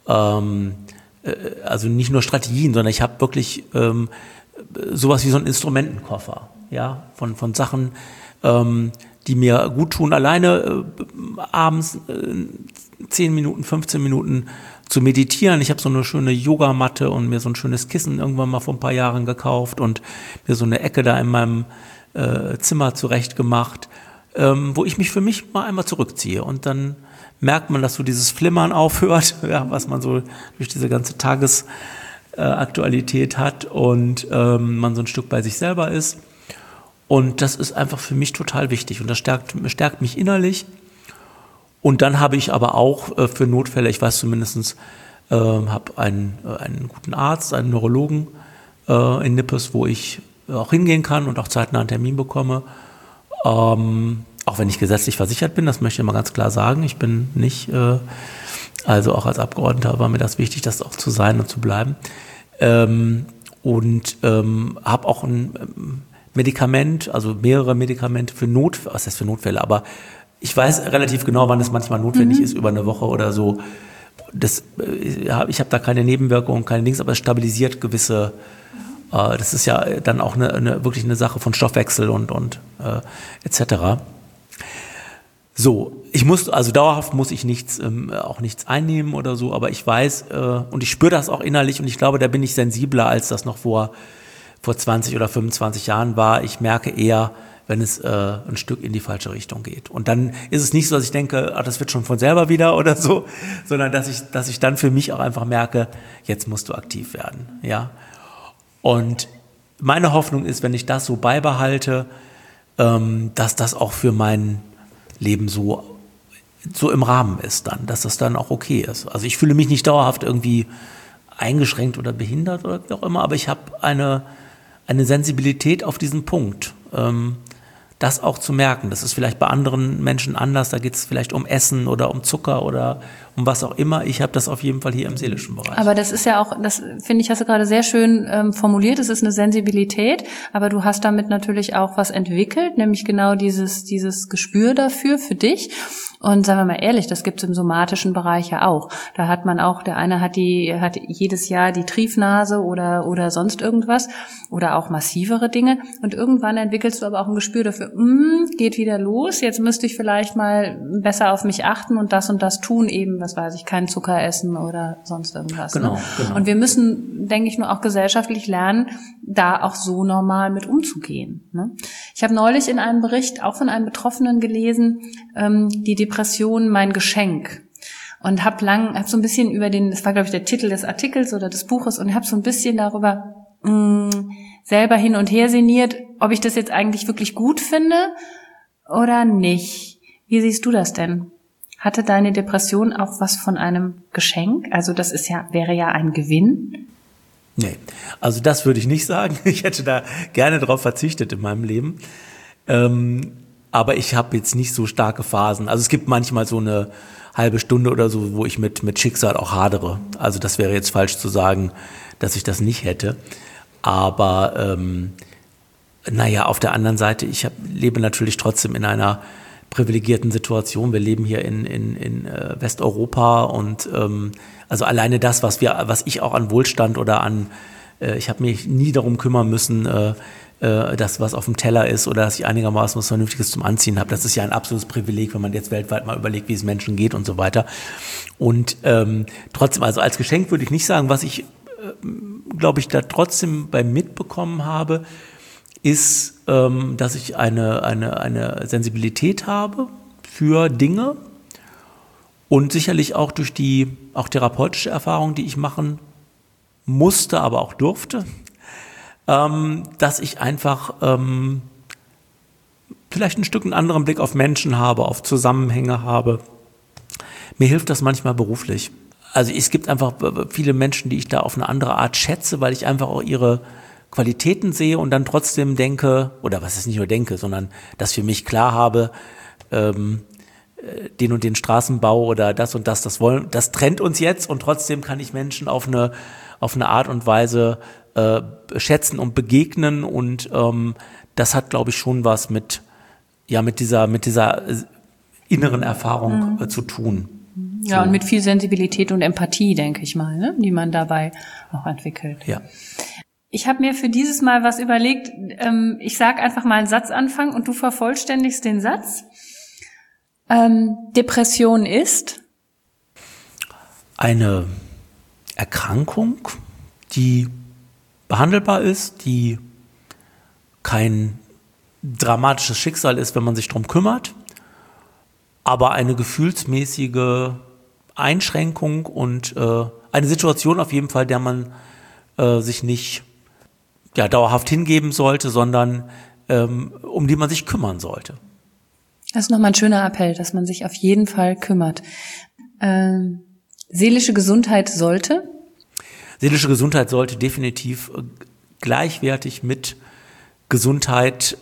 also nicht nur Strategien, sondern ich habe wirklich sowas wie so einen Instrumentenkoffer, ja, von Sachen, die mir gut tun, alleine abends 10 Minuten, 15 Minuten zu meditieren. Ich habe so eine schöne Yogamatte und mir so ein schönes Kissen irgendwann mal vor ein paar Jahren gekauft und mir so eine Ecke da in meinem Zimmer zurecht gemacht, wo ich mich für mich mal einmal zurückziehe und dann merkt man, dass so dieses Flimmern aufhört, ja, was man so durch diese ganze Tagesaktualität hat und man so ein Stück bei sich selber ist. Und das ist einfach für mich total wichtig und das stärkt mich innerlich. Und dann habe ich aber auch für Notfälle, ich weiß zumindest, habe einen guten Arzt, einen Neurologen in Nippes, wo ich auch hingehen kann und auch zeitnah einen Termin bekomme. Auch wenn ich gesetzlich versichert bin, das möchte ich mal ganz klar sagen. Ich bin nicht, also auch als Abgeordneter war mir das wichtig, das auch zu sein und zu bleiben. Und habe auch ein Medikament, also mehrere Medikamente für Notfälle, was heißt für Notfälle, aber ich weiß relativ genau, wann es manchmal notwendig ist, über eine Woche oder so. Ich habe da keine Nebenwirkungen, keine Dings, aber es stabilisiert gewisse, das ist ja dann auch wirklich eine Sache von Stoffwechsel und etc. So, also dauerhaft muss ich auch nichts einnehmen oder so, aber ich weiß und ich spüre das auch innerlich und ich glaube, da bin ich sensibler, als das noch vor 20 oder 25 Jahren war. Ich merke eher, wenn es ein Stück in die falsche Richtung geht. Und dann ist es nicht so, dass ich denke, das wird schon von selber wieder oder so, sondern dass ich dann für mich auch einfach merke, jetzt musst du aktiv werden. Ja? Und meine Hoffnung ist, wenn ich das so beibehalte, dass das auch für mein Leben so im Rahmen ist dann, dass das dann auch okay ist. Also ich fühle mich nicht dauerhaft irgendwie eingeschränkt oder behindert oder wie auch immer, aber ich habe eine Sensibilität auf diesen Punkt, das auch zu merken. Das ist vielleicht bei anderen Menschen anders, da geht es vielleicht um Essen oder um Zucker oder um was auch immer. Ich habe das auf jeden Fall hier im seelischen Bereich. Aber das ist ja auch, das finde ich, hast du gerade sehr schön formuliert, es ist eine Sensibilität, aber du hast damit natürlich auch was entwickelt, nämlich genau dieses Gespür dafür, für dich. Und sagen wir mal ehrlich, das gibt's im somatischen Bereich ja auch. Da hat man auch, der eine hat jedes Jahr die Triefnase oder sonst irgendwas oder auch massivere Dinge. Und irgendwann entwickelst du aber auch ein Gespür dafür, geht wieder los, jetzt müsste ich vielleicht mal besser auf mich achten und das tun, eben, was weiß ich, keinen Zucker essen oder sonst irgendwas. Genau, ne? genau. Und wir müssen, denke ich, nur auch gesellschaftlich lernen, da auch so normal mit umzugehen. Ne? Ich habe neulich in einem Bericht auch von einem Betroffenen gelesen, die Depression mein Geschenk. Und hab so ein bisschen über das war glaube ich der Titel des Artikels oder des Buches, und habe so ein bisschen darüber selber hin und her sinniert, ob ich das jetzt eigentlich wirklich gut finde oder nicht. Wie siehst du das denn? Hatte deine Depression auch was von einem Geschenk? Also das wäre ja ein Gewinn. Nee, also das würde ich nicht sagen. Ich hätte da gerne drauf verzichtet in meinem Leben. Aber ich habe jetzt nicht so starke Phasen. Also es gibt manchmal so eine halbe Stunde oder so, wo ich mit Schicksal auch hadere. Also das wäre jetzt falsch zu sagen, dass ich das nicht hätte. Aber auf der anderen Seite, lebe natürlich trotzdem in einer privilegierten Situation. Wir leben hier in Westeuropa und also alleine das, was ich auch an Wohlstand oder ich habe mich nie darum kümmern müssen, das, was auf dem Teller ist oder dass ich einigermaßen was Vernünftiges zum Anziehen habe. Das ist ja ein absolutes Privileg, wenn man jetzt weltweit mal überlegt, wie es Menschen geht und so weiter. Und trotzdem, also als Geschenk würde ich nicht sagen, was ich, glaube ich, da trotzdem beim Mitbekommen habe, ist, dass ich eine Sensibilität habe für Dinge Und sicherlich auch durch die auch therapeutische Erfahrung, die ich machen musste, aber auch durfte, dass ich einfach vielleicht ein Stück einen anderen Blick auf Menschen habe, auf Zusammenhänge habe. Mir hilft das manchmal beruflich. Also es gibt einfach viele Menschen, die ich da auf eine andere Art schätze, weil ich einfach auch ihre Qualitäten sehe und dann trotzdem denke, oder was ich nicht nur denke, sondern das für mich klar habe, den und den Straßenbau oder das und das das trennt uns jetzt und trotzdem kann ich Menschen auf eine Art und Weise schätzen und begegnen und das hat, glaube ich, schon was mit dieser inneren Erfahrung zu tun. Ja, so. Und mit viel Sensibilität und Empathie, denke ich mal, ne? Die man dabei auch entwickelt. Ja. Ich habe mir für dieses Mal was überlegt. Ich sage einfach mal einen Satzanfang und du vervollständigst den Satz. Depression ist? Eine Erkrankung, die behandelbar ist, die kein dramatisches Schicksal ist, wenn man sich drum kümmert, aber eine gefühlsmäßige Einschränkung und eine Situation auf jeden Fall, der man sich nicht dauerhaft hingeben sollte, sondern um die man sich kümmern sollte. Das ist nochmal ein schöner Appell, dass man sich auf jeden Fall kümmert. Seelische Gesundheit sollte? Seelische Gesundheit sollte definitiv gleichwertig mit Gesundheit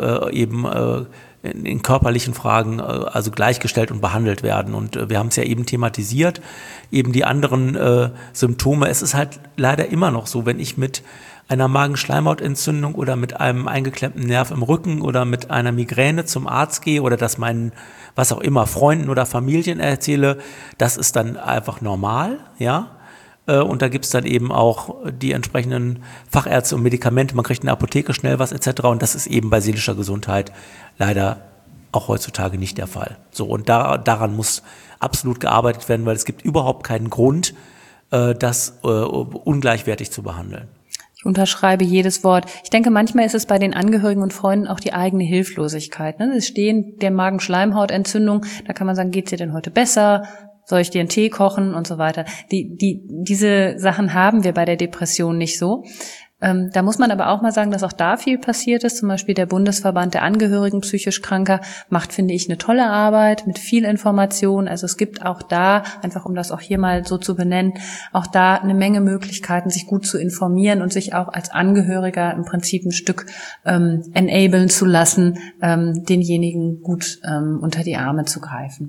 in körperlichen Fragen also gleichgestellt und behandelt werden. Und wir haben es ja eben thematisiert, eben die anderen Symptome. Es ist halt leider immer noch so, wenn ich mit einer Magenschleimhautentzündung oder mit einem eingeklemmten Nerv im Rücken oder mit einer Migräne zum Arzt gehe oder das meinen, was auch immer, Freunden oder Familien erzähle, das ist dann einfach normal, ja. Und da gibt's dann eben auch die entsprechenden Fachärzte und Medikamente, man kriegt in der Apotheke schnell was etc. Und das ist eben bei seelischer Gesundheit leider auch heutzutage nicht der Fall. So, und daran muss absolut gearbeitet werden, weil es gibt überhaupt keinen Grund, das ungleichwertig zu behandeln. Ich unterschreibe jedes Wort. Ich denke, manchmal ist es bei den Angehörigen und Freunden auch die eigene Hilflosigkeit. Ne? Es stehen der Magenschleimhautentzündung, da kann man sagen, geht's dir denn heute besser? Soll ich dir einen Tee kochen und so weiter? Diese Sachen haben wir bei der Depression nicht so. Da muss man aber auch mal sagen, dass auch da viel passiert ist. Zum Beispiel der Bundesverband der Angehörigen psychisch Kranker macht, finde ich, eine tolle Arbeit mit viel Information. Also es gibt auch da, einfach um das auch hier mal so zu benennen, auch da eine Menge Möglichkeiten, sich gut zu informieren und sich auch als Angehöriger im Prinzip ein Stück enablen zu lassen, denjenigen gut unter die Arme zu greifen.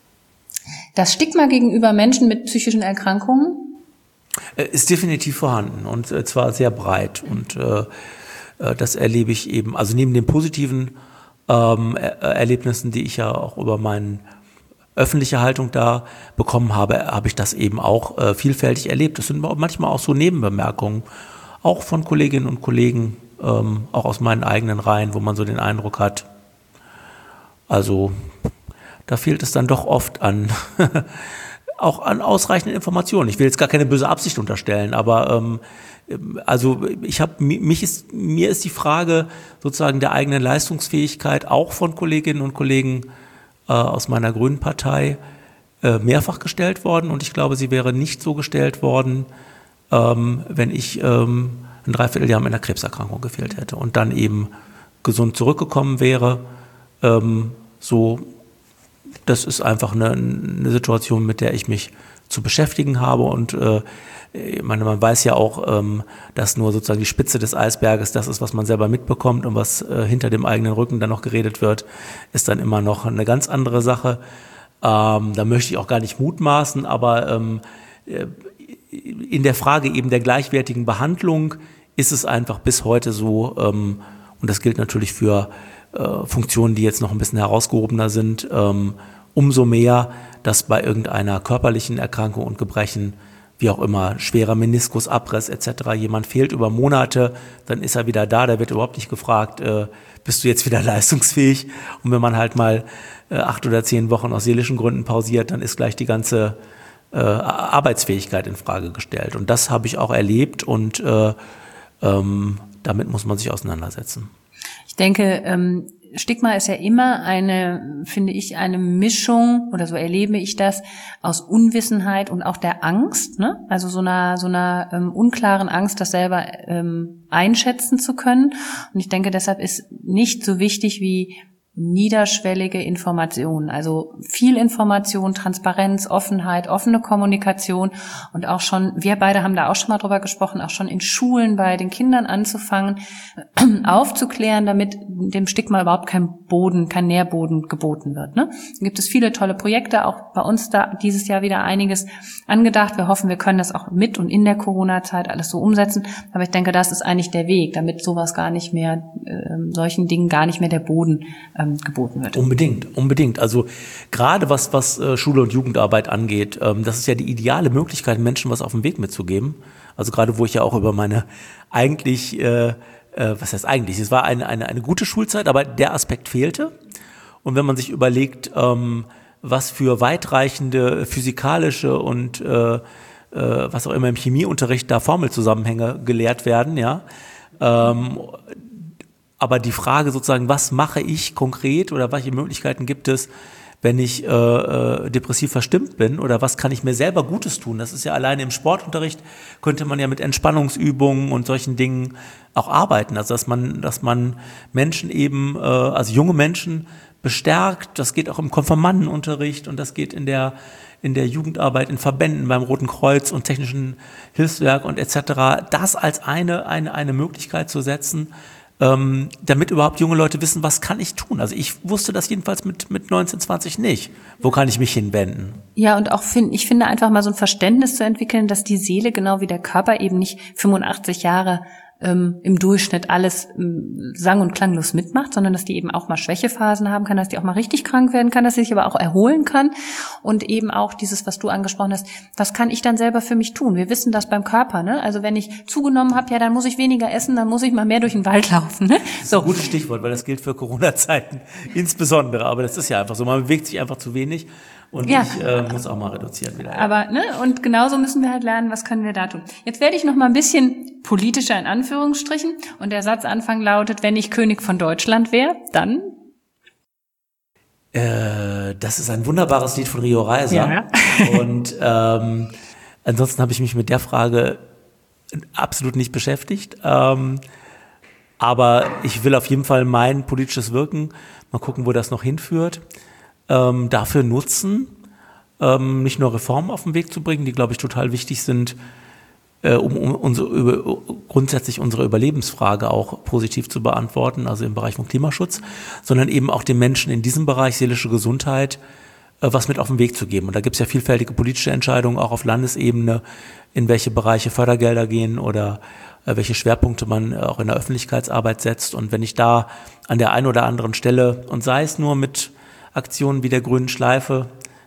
Das Stigma gegenüber Menschen mit psychischen Erkrankungen ist definitiv vorhanden und zwar sehr breit und das erlebe ich eben, also neben den positiven Erlebnissen, die ich ja auch über meine öffentliche Haltung da bekommen habe, habe ich das eben auch vielfältig erlebt. Das sind manchmal auch so Nebenbemerkungen, auch von Kolleginnen und Kollegen, auch aus meinen eigenen Reihen, wo man so den Eindruck hat, also da fehlt es dann doch oft an auch an ausreichenden Informationen. Ich will jetzt gar keine böse Absicht unterstellen, aber also mir ist die Frage sozusagen der eigenen Leistungsfähigkeit auch von Kolleginnen und Kollegen aus meiner Grünen Partei mehrfach gestellt worden und ich glaube, sie wäre nicht so gestellt worden, wenn ich ein Dreivierteljahr mit einer Krebserkrankung gefehlt hätte und dann eben gesund zurückgekommen wäre. So, das ist einfach eine Situation, mit der ich mich zu beschäftigen habe und man weiß ja auch, dass nur sozusagen die Spitze des Eisberges das ist, was man selber mitbekommt und was hinter dem eigenen Rücken dann noch geredet wird, ist dann immer noch eine ganz andere Sache. Da möchte ich auch gar nicht mutmaßen, aber in der Frage eben der gleichwertigen Behandlung ist es einfach bis heute so, und das gilt natürlich für Funktionen, die jetzt noch ein bisschen herausgehobener sind, umso mehr, dass bei irgendeiner körperlichen Erkrankung und Gebrechen, wie auch immer, schwerer Meniskusabriss etc., jemand fehlt über Monate, dann ist er wieder da, der wird überhaupt nicht gefragt, bist du jetzt wieder leistungsfähig? Und wenn man halt mal 8 oder 10 Wochen aus seelischen Gründen pausiert, dann ist gleich die ganze Arbeitsfähigkeit in Frage gestellt. Und das habe ich auch erlebt und damit muss man sich auseinandersetzen. Ich denke, Stigma ist ja immer finde ich, eine Mischung, oder so erlebe ich das, aus Unwissenheit und auch der Angst, ne? Also so einer unklaren Angst, das selber einschätzen zu können. Und ich denke, deshalb ist nicht so wichtig wie niederschwellige Information, also viel Information, Transparenz, Offenheit, offene Kommunikation und auch schon, wir beide haben da auch schon mal drüber gesprochen, auch schon in Schulen bei den Kindern anzufangen, aufzuklären, damit dem Stigma überhaupt kein Nährboden geboten wird. Ne? Da gibt es viele tolle Projekte, auch bei uns da dieses Jahr wieder einiges angedacht. Wir hoffen, wir können das auch mit und in der Corona-Zeit alles so umsetzen, aber ich denke, das ist eigentlich der Weg, damit sowas gar nicht mehr, solchen Dingen gar nicht mehr der Boden geboten wird. Unbedingt. Also gerade was Schule und Jugendarbeit angeht, das ist ja die ideale Möglichkeit, Menschen was auf den Weg mitzugeben. Also gerade wo ich ja auch über meine was heißt eigentlich, es war eine gute Schulzeit, aber der Aspekt fehlte. Und wenn man sich überlegt, was für weitreichende physikalische und was auch immer im Chemieunterricht da Formelzusammenhänge gelehrt werden, ja, aber die Frage sozusagen, was mache ich konkret oder welche Möglichkeiten gibt es, wenn ich depressiv verstimmt bin oder was kann ich mir selber Gutes tun? Das ist ja alleine im Sportunterricht, könnte man ja mit Entspannungsübungen und solchen Dingen auch arbeiten. Also dass man Menschen eben, also junge Menschen bestärkt. Das geht auch im Konfirmandenunterricht und das geht in der Jugendarbeit, in Verbänden, beim Roten Kreuz und Technischen Hilfswerk und etc. Das als eine Möglichkeit zu setzen, damit überhaupt junge Leute wissen, was kann ich tun. Also ich wusste das jedenfalls mit 19, 20 nicht. Wo kann ich mich hinwenden? Ja, und auch ich finde einfach mal so ein Verständnis zu entwickeln, dass die Seele genau wie der Körper eben nicht 85 Jahre im Durchschnitt alles sang- und klanglos mitmacht, sondern dass die eben auch mal Schwächephasen haben kann, dass die auch mal richtig krank werden kann, dass sie sich aber auch erholen kann und eben auch dieses, was du angesprochen hast, was kann ich dann selber für mich tun? Wir wissen das beim Körper, ne? Also wenn ich zugenommen habe, ja, dann muss ich weniger essen, dann muss ich mal mehr durch den Wald laufen, ne? Das ist ein gutes Stichwort, weil das gilt für Corona-Zeiten insbesondere, aber das ist ja einfach so, man bewegt sich einfach zu wenig. Und ja, ich muss auch mal reduzieren wieder. Ja. Aber, ne, und genauso müssen wir halt lernen, was können wir da tun. Jetzt werde ich noch mal ein bisschen politischer in Anführungsstrichen. Und der Satzanfang lautet, wenn ich König von Deutschland wäre, dann? Das ist ein wunderbares Lied von Rio Reiser. Ja. Und ansonsten habe ich mich mit der Frage absolut nicht beschäftigt. Aber ich will auf jeden Fall mein politisches Wirken, mal gucken, wo das noch hinführt, dafür nutzen, nicht nur Reformen auf den Weg zu bringen, die, glaube ich, total wichtig sind, um grundsätzlich unsere Überlebensfrage auch positiv zu beantworten, also im Bereich von Klimaschutz, sondern eben auch den Menschen in diesem Bereich seelische Gesundheit was mit auf den Weg zu geben. Und da gibt es ja vielfältige politische Entscheidungen, auch auf Landesebene, in welche Bereiche Fördergelder gehen oder welche Schwerpunkte man auch in der Öffentlichkeitsarbeit setzt. Und wenn ich da an der einen oder anderen Stelle, und sei es nur mit Aktionen wie der grünen Schleife,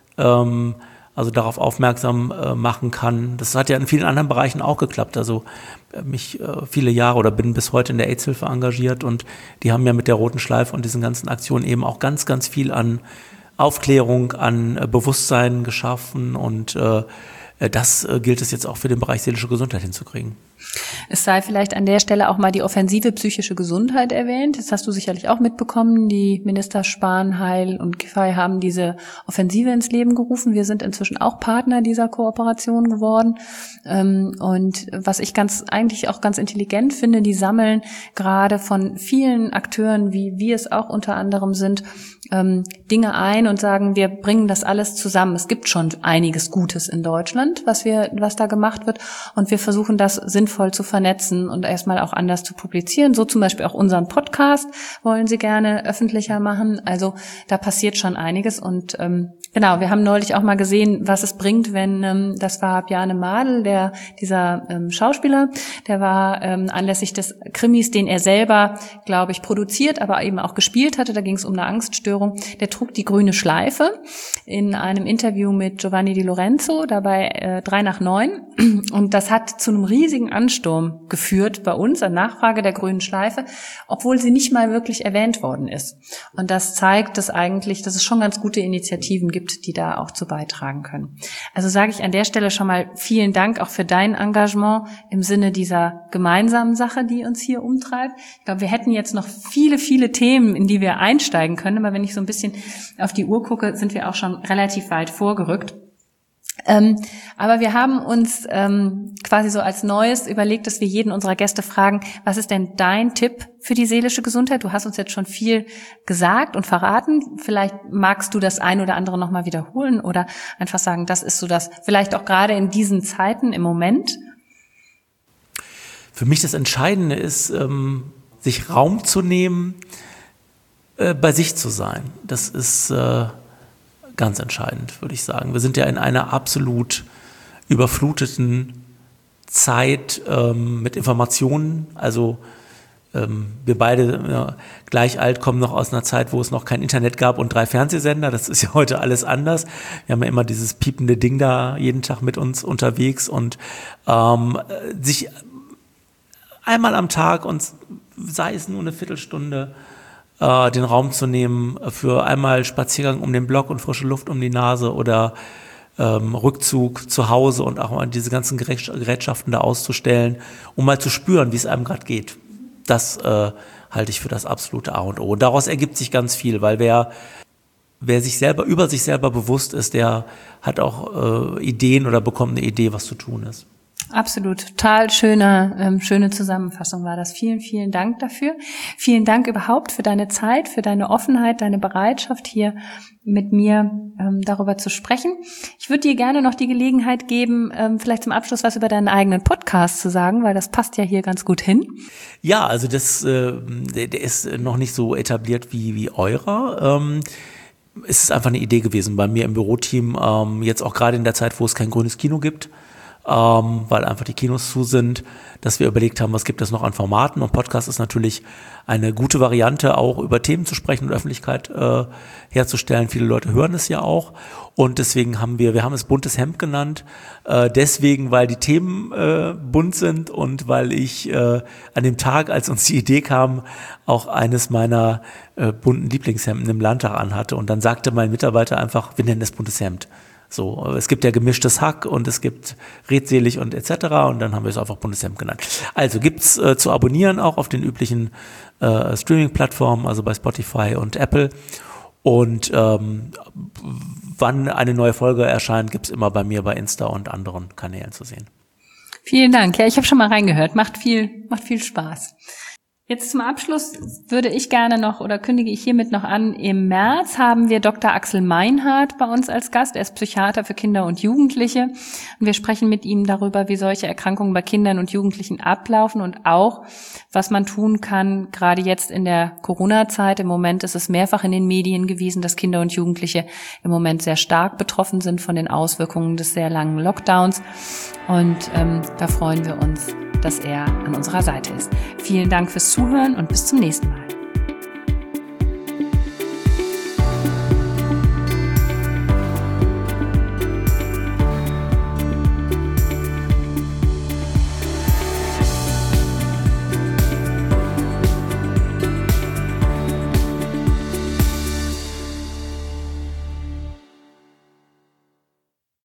also darauf aufmerksam machen kann. Das hat ja in vielen anderen Bereichen auch geklappt. Also mich viele Jahre oder bin bis heute in der AIDS-Hilfe engagiert und die haben ja mit der roten Schleife und diesen ganzen Aktionen eben auch ganz, ganz viel an Aufklärung, an Bewusstsein geschaffen und das gilt es jetzt auch für den Bereich seelische Gesundheit hinzukriegen. Es sei vielleicht an der Stelle auch mal die offensive psychische Gesundheit erwähnt. Das hast du sicherlich auch mitbekommen. Die Minister Spahn, Heil und Giffey haben diese Offensive ins Leben gerufen. Wir sind inzwischen auch Partner dieser Kooperation geworden. Und was ich eigentlich auch ganz intelligent finde, die sammeln gerade von vielen Akteuren, wie wir es auch unter anderem sind, Dinge ein und sagen, wir bringen das alles zusammen. Es gibt schon einiges Gutes in Deutschland, was da gemacht wird. Und wir versuchen das sinnvoll zu vernetzen und erstmal auch anders zu publizieren. So zum Beispiel auch unseren Podcast wollen sie gerne öffentlicher machen. Also da passiert schon einiges. Und genau, wir haben neulich auch mal gesehen, was es bringt, wenn, das war Bjarne Madel, dieser Schauspieler, der war anlässlich des Krimis, den er selber, glaube ich, produziert, aber eben auch gespielt hatte, da ging es um eine Angststörung, der trug die grüne Schleife in einem Interview mit Giovanni Di Lorenzo, dabei 3 nach 9. Und das hat zu einem riesigen Ansturm geführt bei uns an Nachfrage der grünen Schleife, obwohl sie nicht mal wirklich erwähnt worden ist. Und das zeigt, dass es schon ganz gute Initiativen gibt, gibt, die da auch zu beitragen können. Also sage ich an der Stelle schon mal vielen Dank auch für dein Engagement im Sinne dieser gemeinsamen Sache, die uns hier umtreibt. Ich glaube, wir hätten jetzt noch viele, viele Themen, in die wir einsteigen können, aber wenn ich so ein bisschen auf die Uhr gucke, sind wir auch schon relativ weit vorgerückt. Aber wir haben uns quasi so als Neues überlegt, dass wir jeden unserer Gäste fragen, was ist denn dein Tipp für die seelische Gesundheit? Du hast uns jetzt schon viel gesagt und verraten. Vielleicht magst du das ein oder andere nochmal wiederholen oder einfach sagen, das ist so das, vielleicht auch gerade in diesen Zeiten im Moment. Für mich das Entscheidende ist, sich Raum zu nehmen, bei sich zu sein. Das ist ganz entscheidend, würde ich sagen. Wir sind ja in einer absolut überfluteten Zeit mit Informationen. Also wir beide gleich alt kommen noch aus einer Zeit, wo es noch kein Internet gab und 3 Fernsehsender. Das ist ja heute alles anders. Wir haben ja immer dieses piepende Ding da jeden Tag mit uns unterwegs und sich einmal am Tag und sei es nur eine Viertelstunde den Raum zu nehmen für einmal Spaziergang um den Block und frische Luft um die Nase oder Rückzug zu Hause und auch mal diese ganzen Gerätschaften da auszustellen, um mal zu spüren, wie es einem gerade geht. Das halte ich für das absolute A und O. Und daraus ergibt sich ganz viel, weil wer sich selber über sich selber bewusst ist, der hat auch Ideen oder bekommt eine Idee, was zu tun ist. Absolut, total schöne Zusammenfassung war das. Vielen, vielen Dank dafür. Vielen Dank überhaupt für deine Zeit, für deine Offenheit, deine Bereitschaft, hier mit mir darüber zu sprechen. Ich würde dir gerne noch die Gelegenheit geben, vielleicht zum Abschluss was über deinen eigenen Podcast zu sagen, weil das passt ja hier ganz gut hin. Ja, also der ist noch nicht so etabliert wie eurer. Es ist einfach eine Idee gewesen bei mir im Büroteam, jetzt auch gerade in der Zeit, wo es kein grünes Kino gibt. Weil einfach die Kinos zu sind, dass wir überlegt haben, was gibt es noch an Formaten, und Podcast ist natürlich eine gute Variante, auch über Themen zu sprechen und Öffentlichkeit herzustellen. Viele Leute hören es ja auch und deswegen haben wir haben es buntes Hemd genannt, deswegen, weil die Themen bunt sind und weil ich an dem Tag, als uns die Idee kam, auch eines meiner bunten Lieblingshemden im Landtag anhatte und dann sagte mein Mitarbeiter einfach, wir nennen es buntes Hemd. So, es gibt ja gemischtes Hack und es gibt redselig und etc. und dann haben wir es einfach buntes Hemd genannt. Also gibt's zu abonnieren auch auf den üblichen Streaming-Plattformen, also bei Spotify und Apple. Und wann eine neue Folge erscheint, gibt's immer bei mir bei Insta und anderen Kanälen zu sehen. Vielen Dank. Ja, ich habe schon mal reingehört. Macht viel Spaß. Jetzt zum Abschluss würde ich gerne noch oder kündige ich hiermit noch an, im März haben wir Dr. Axel Meinhardt bei uns als Gast. Er ist Psychiater für Kinder und Jugendliche. Und wir sprechen mit ihm darüber, wie solche Erkrankungen bei Kindern und Jugendlichen ablaufen und auch, was man tun kann, gerade jetzt in der Corona-Zeit. Im Moment ist es mehrfach in den Medien gewesen, dass Kinder und Jugendliche im Moment sehr stark betroffen sind von den Auswirkungen des sehr langen Lockdowns. Und da freuen wir uns, dass er an unserer Seite ist. Vielen Dank fürs Zuhören und bis zum nächsten Mal.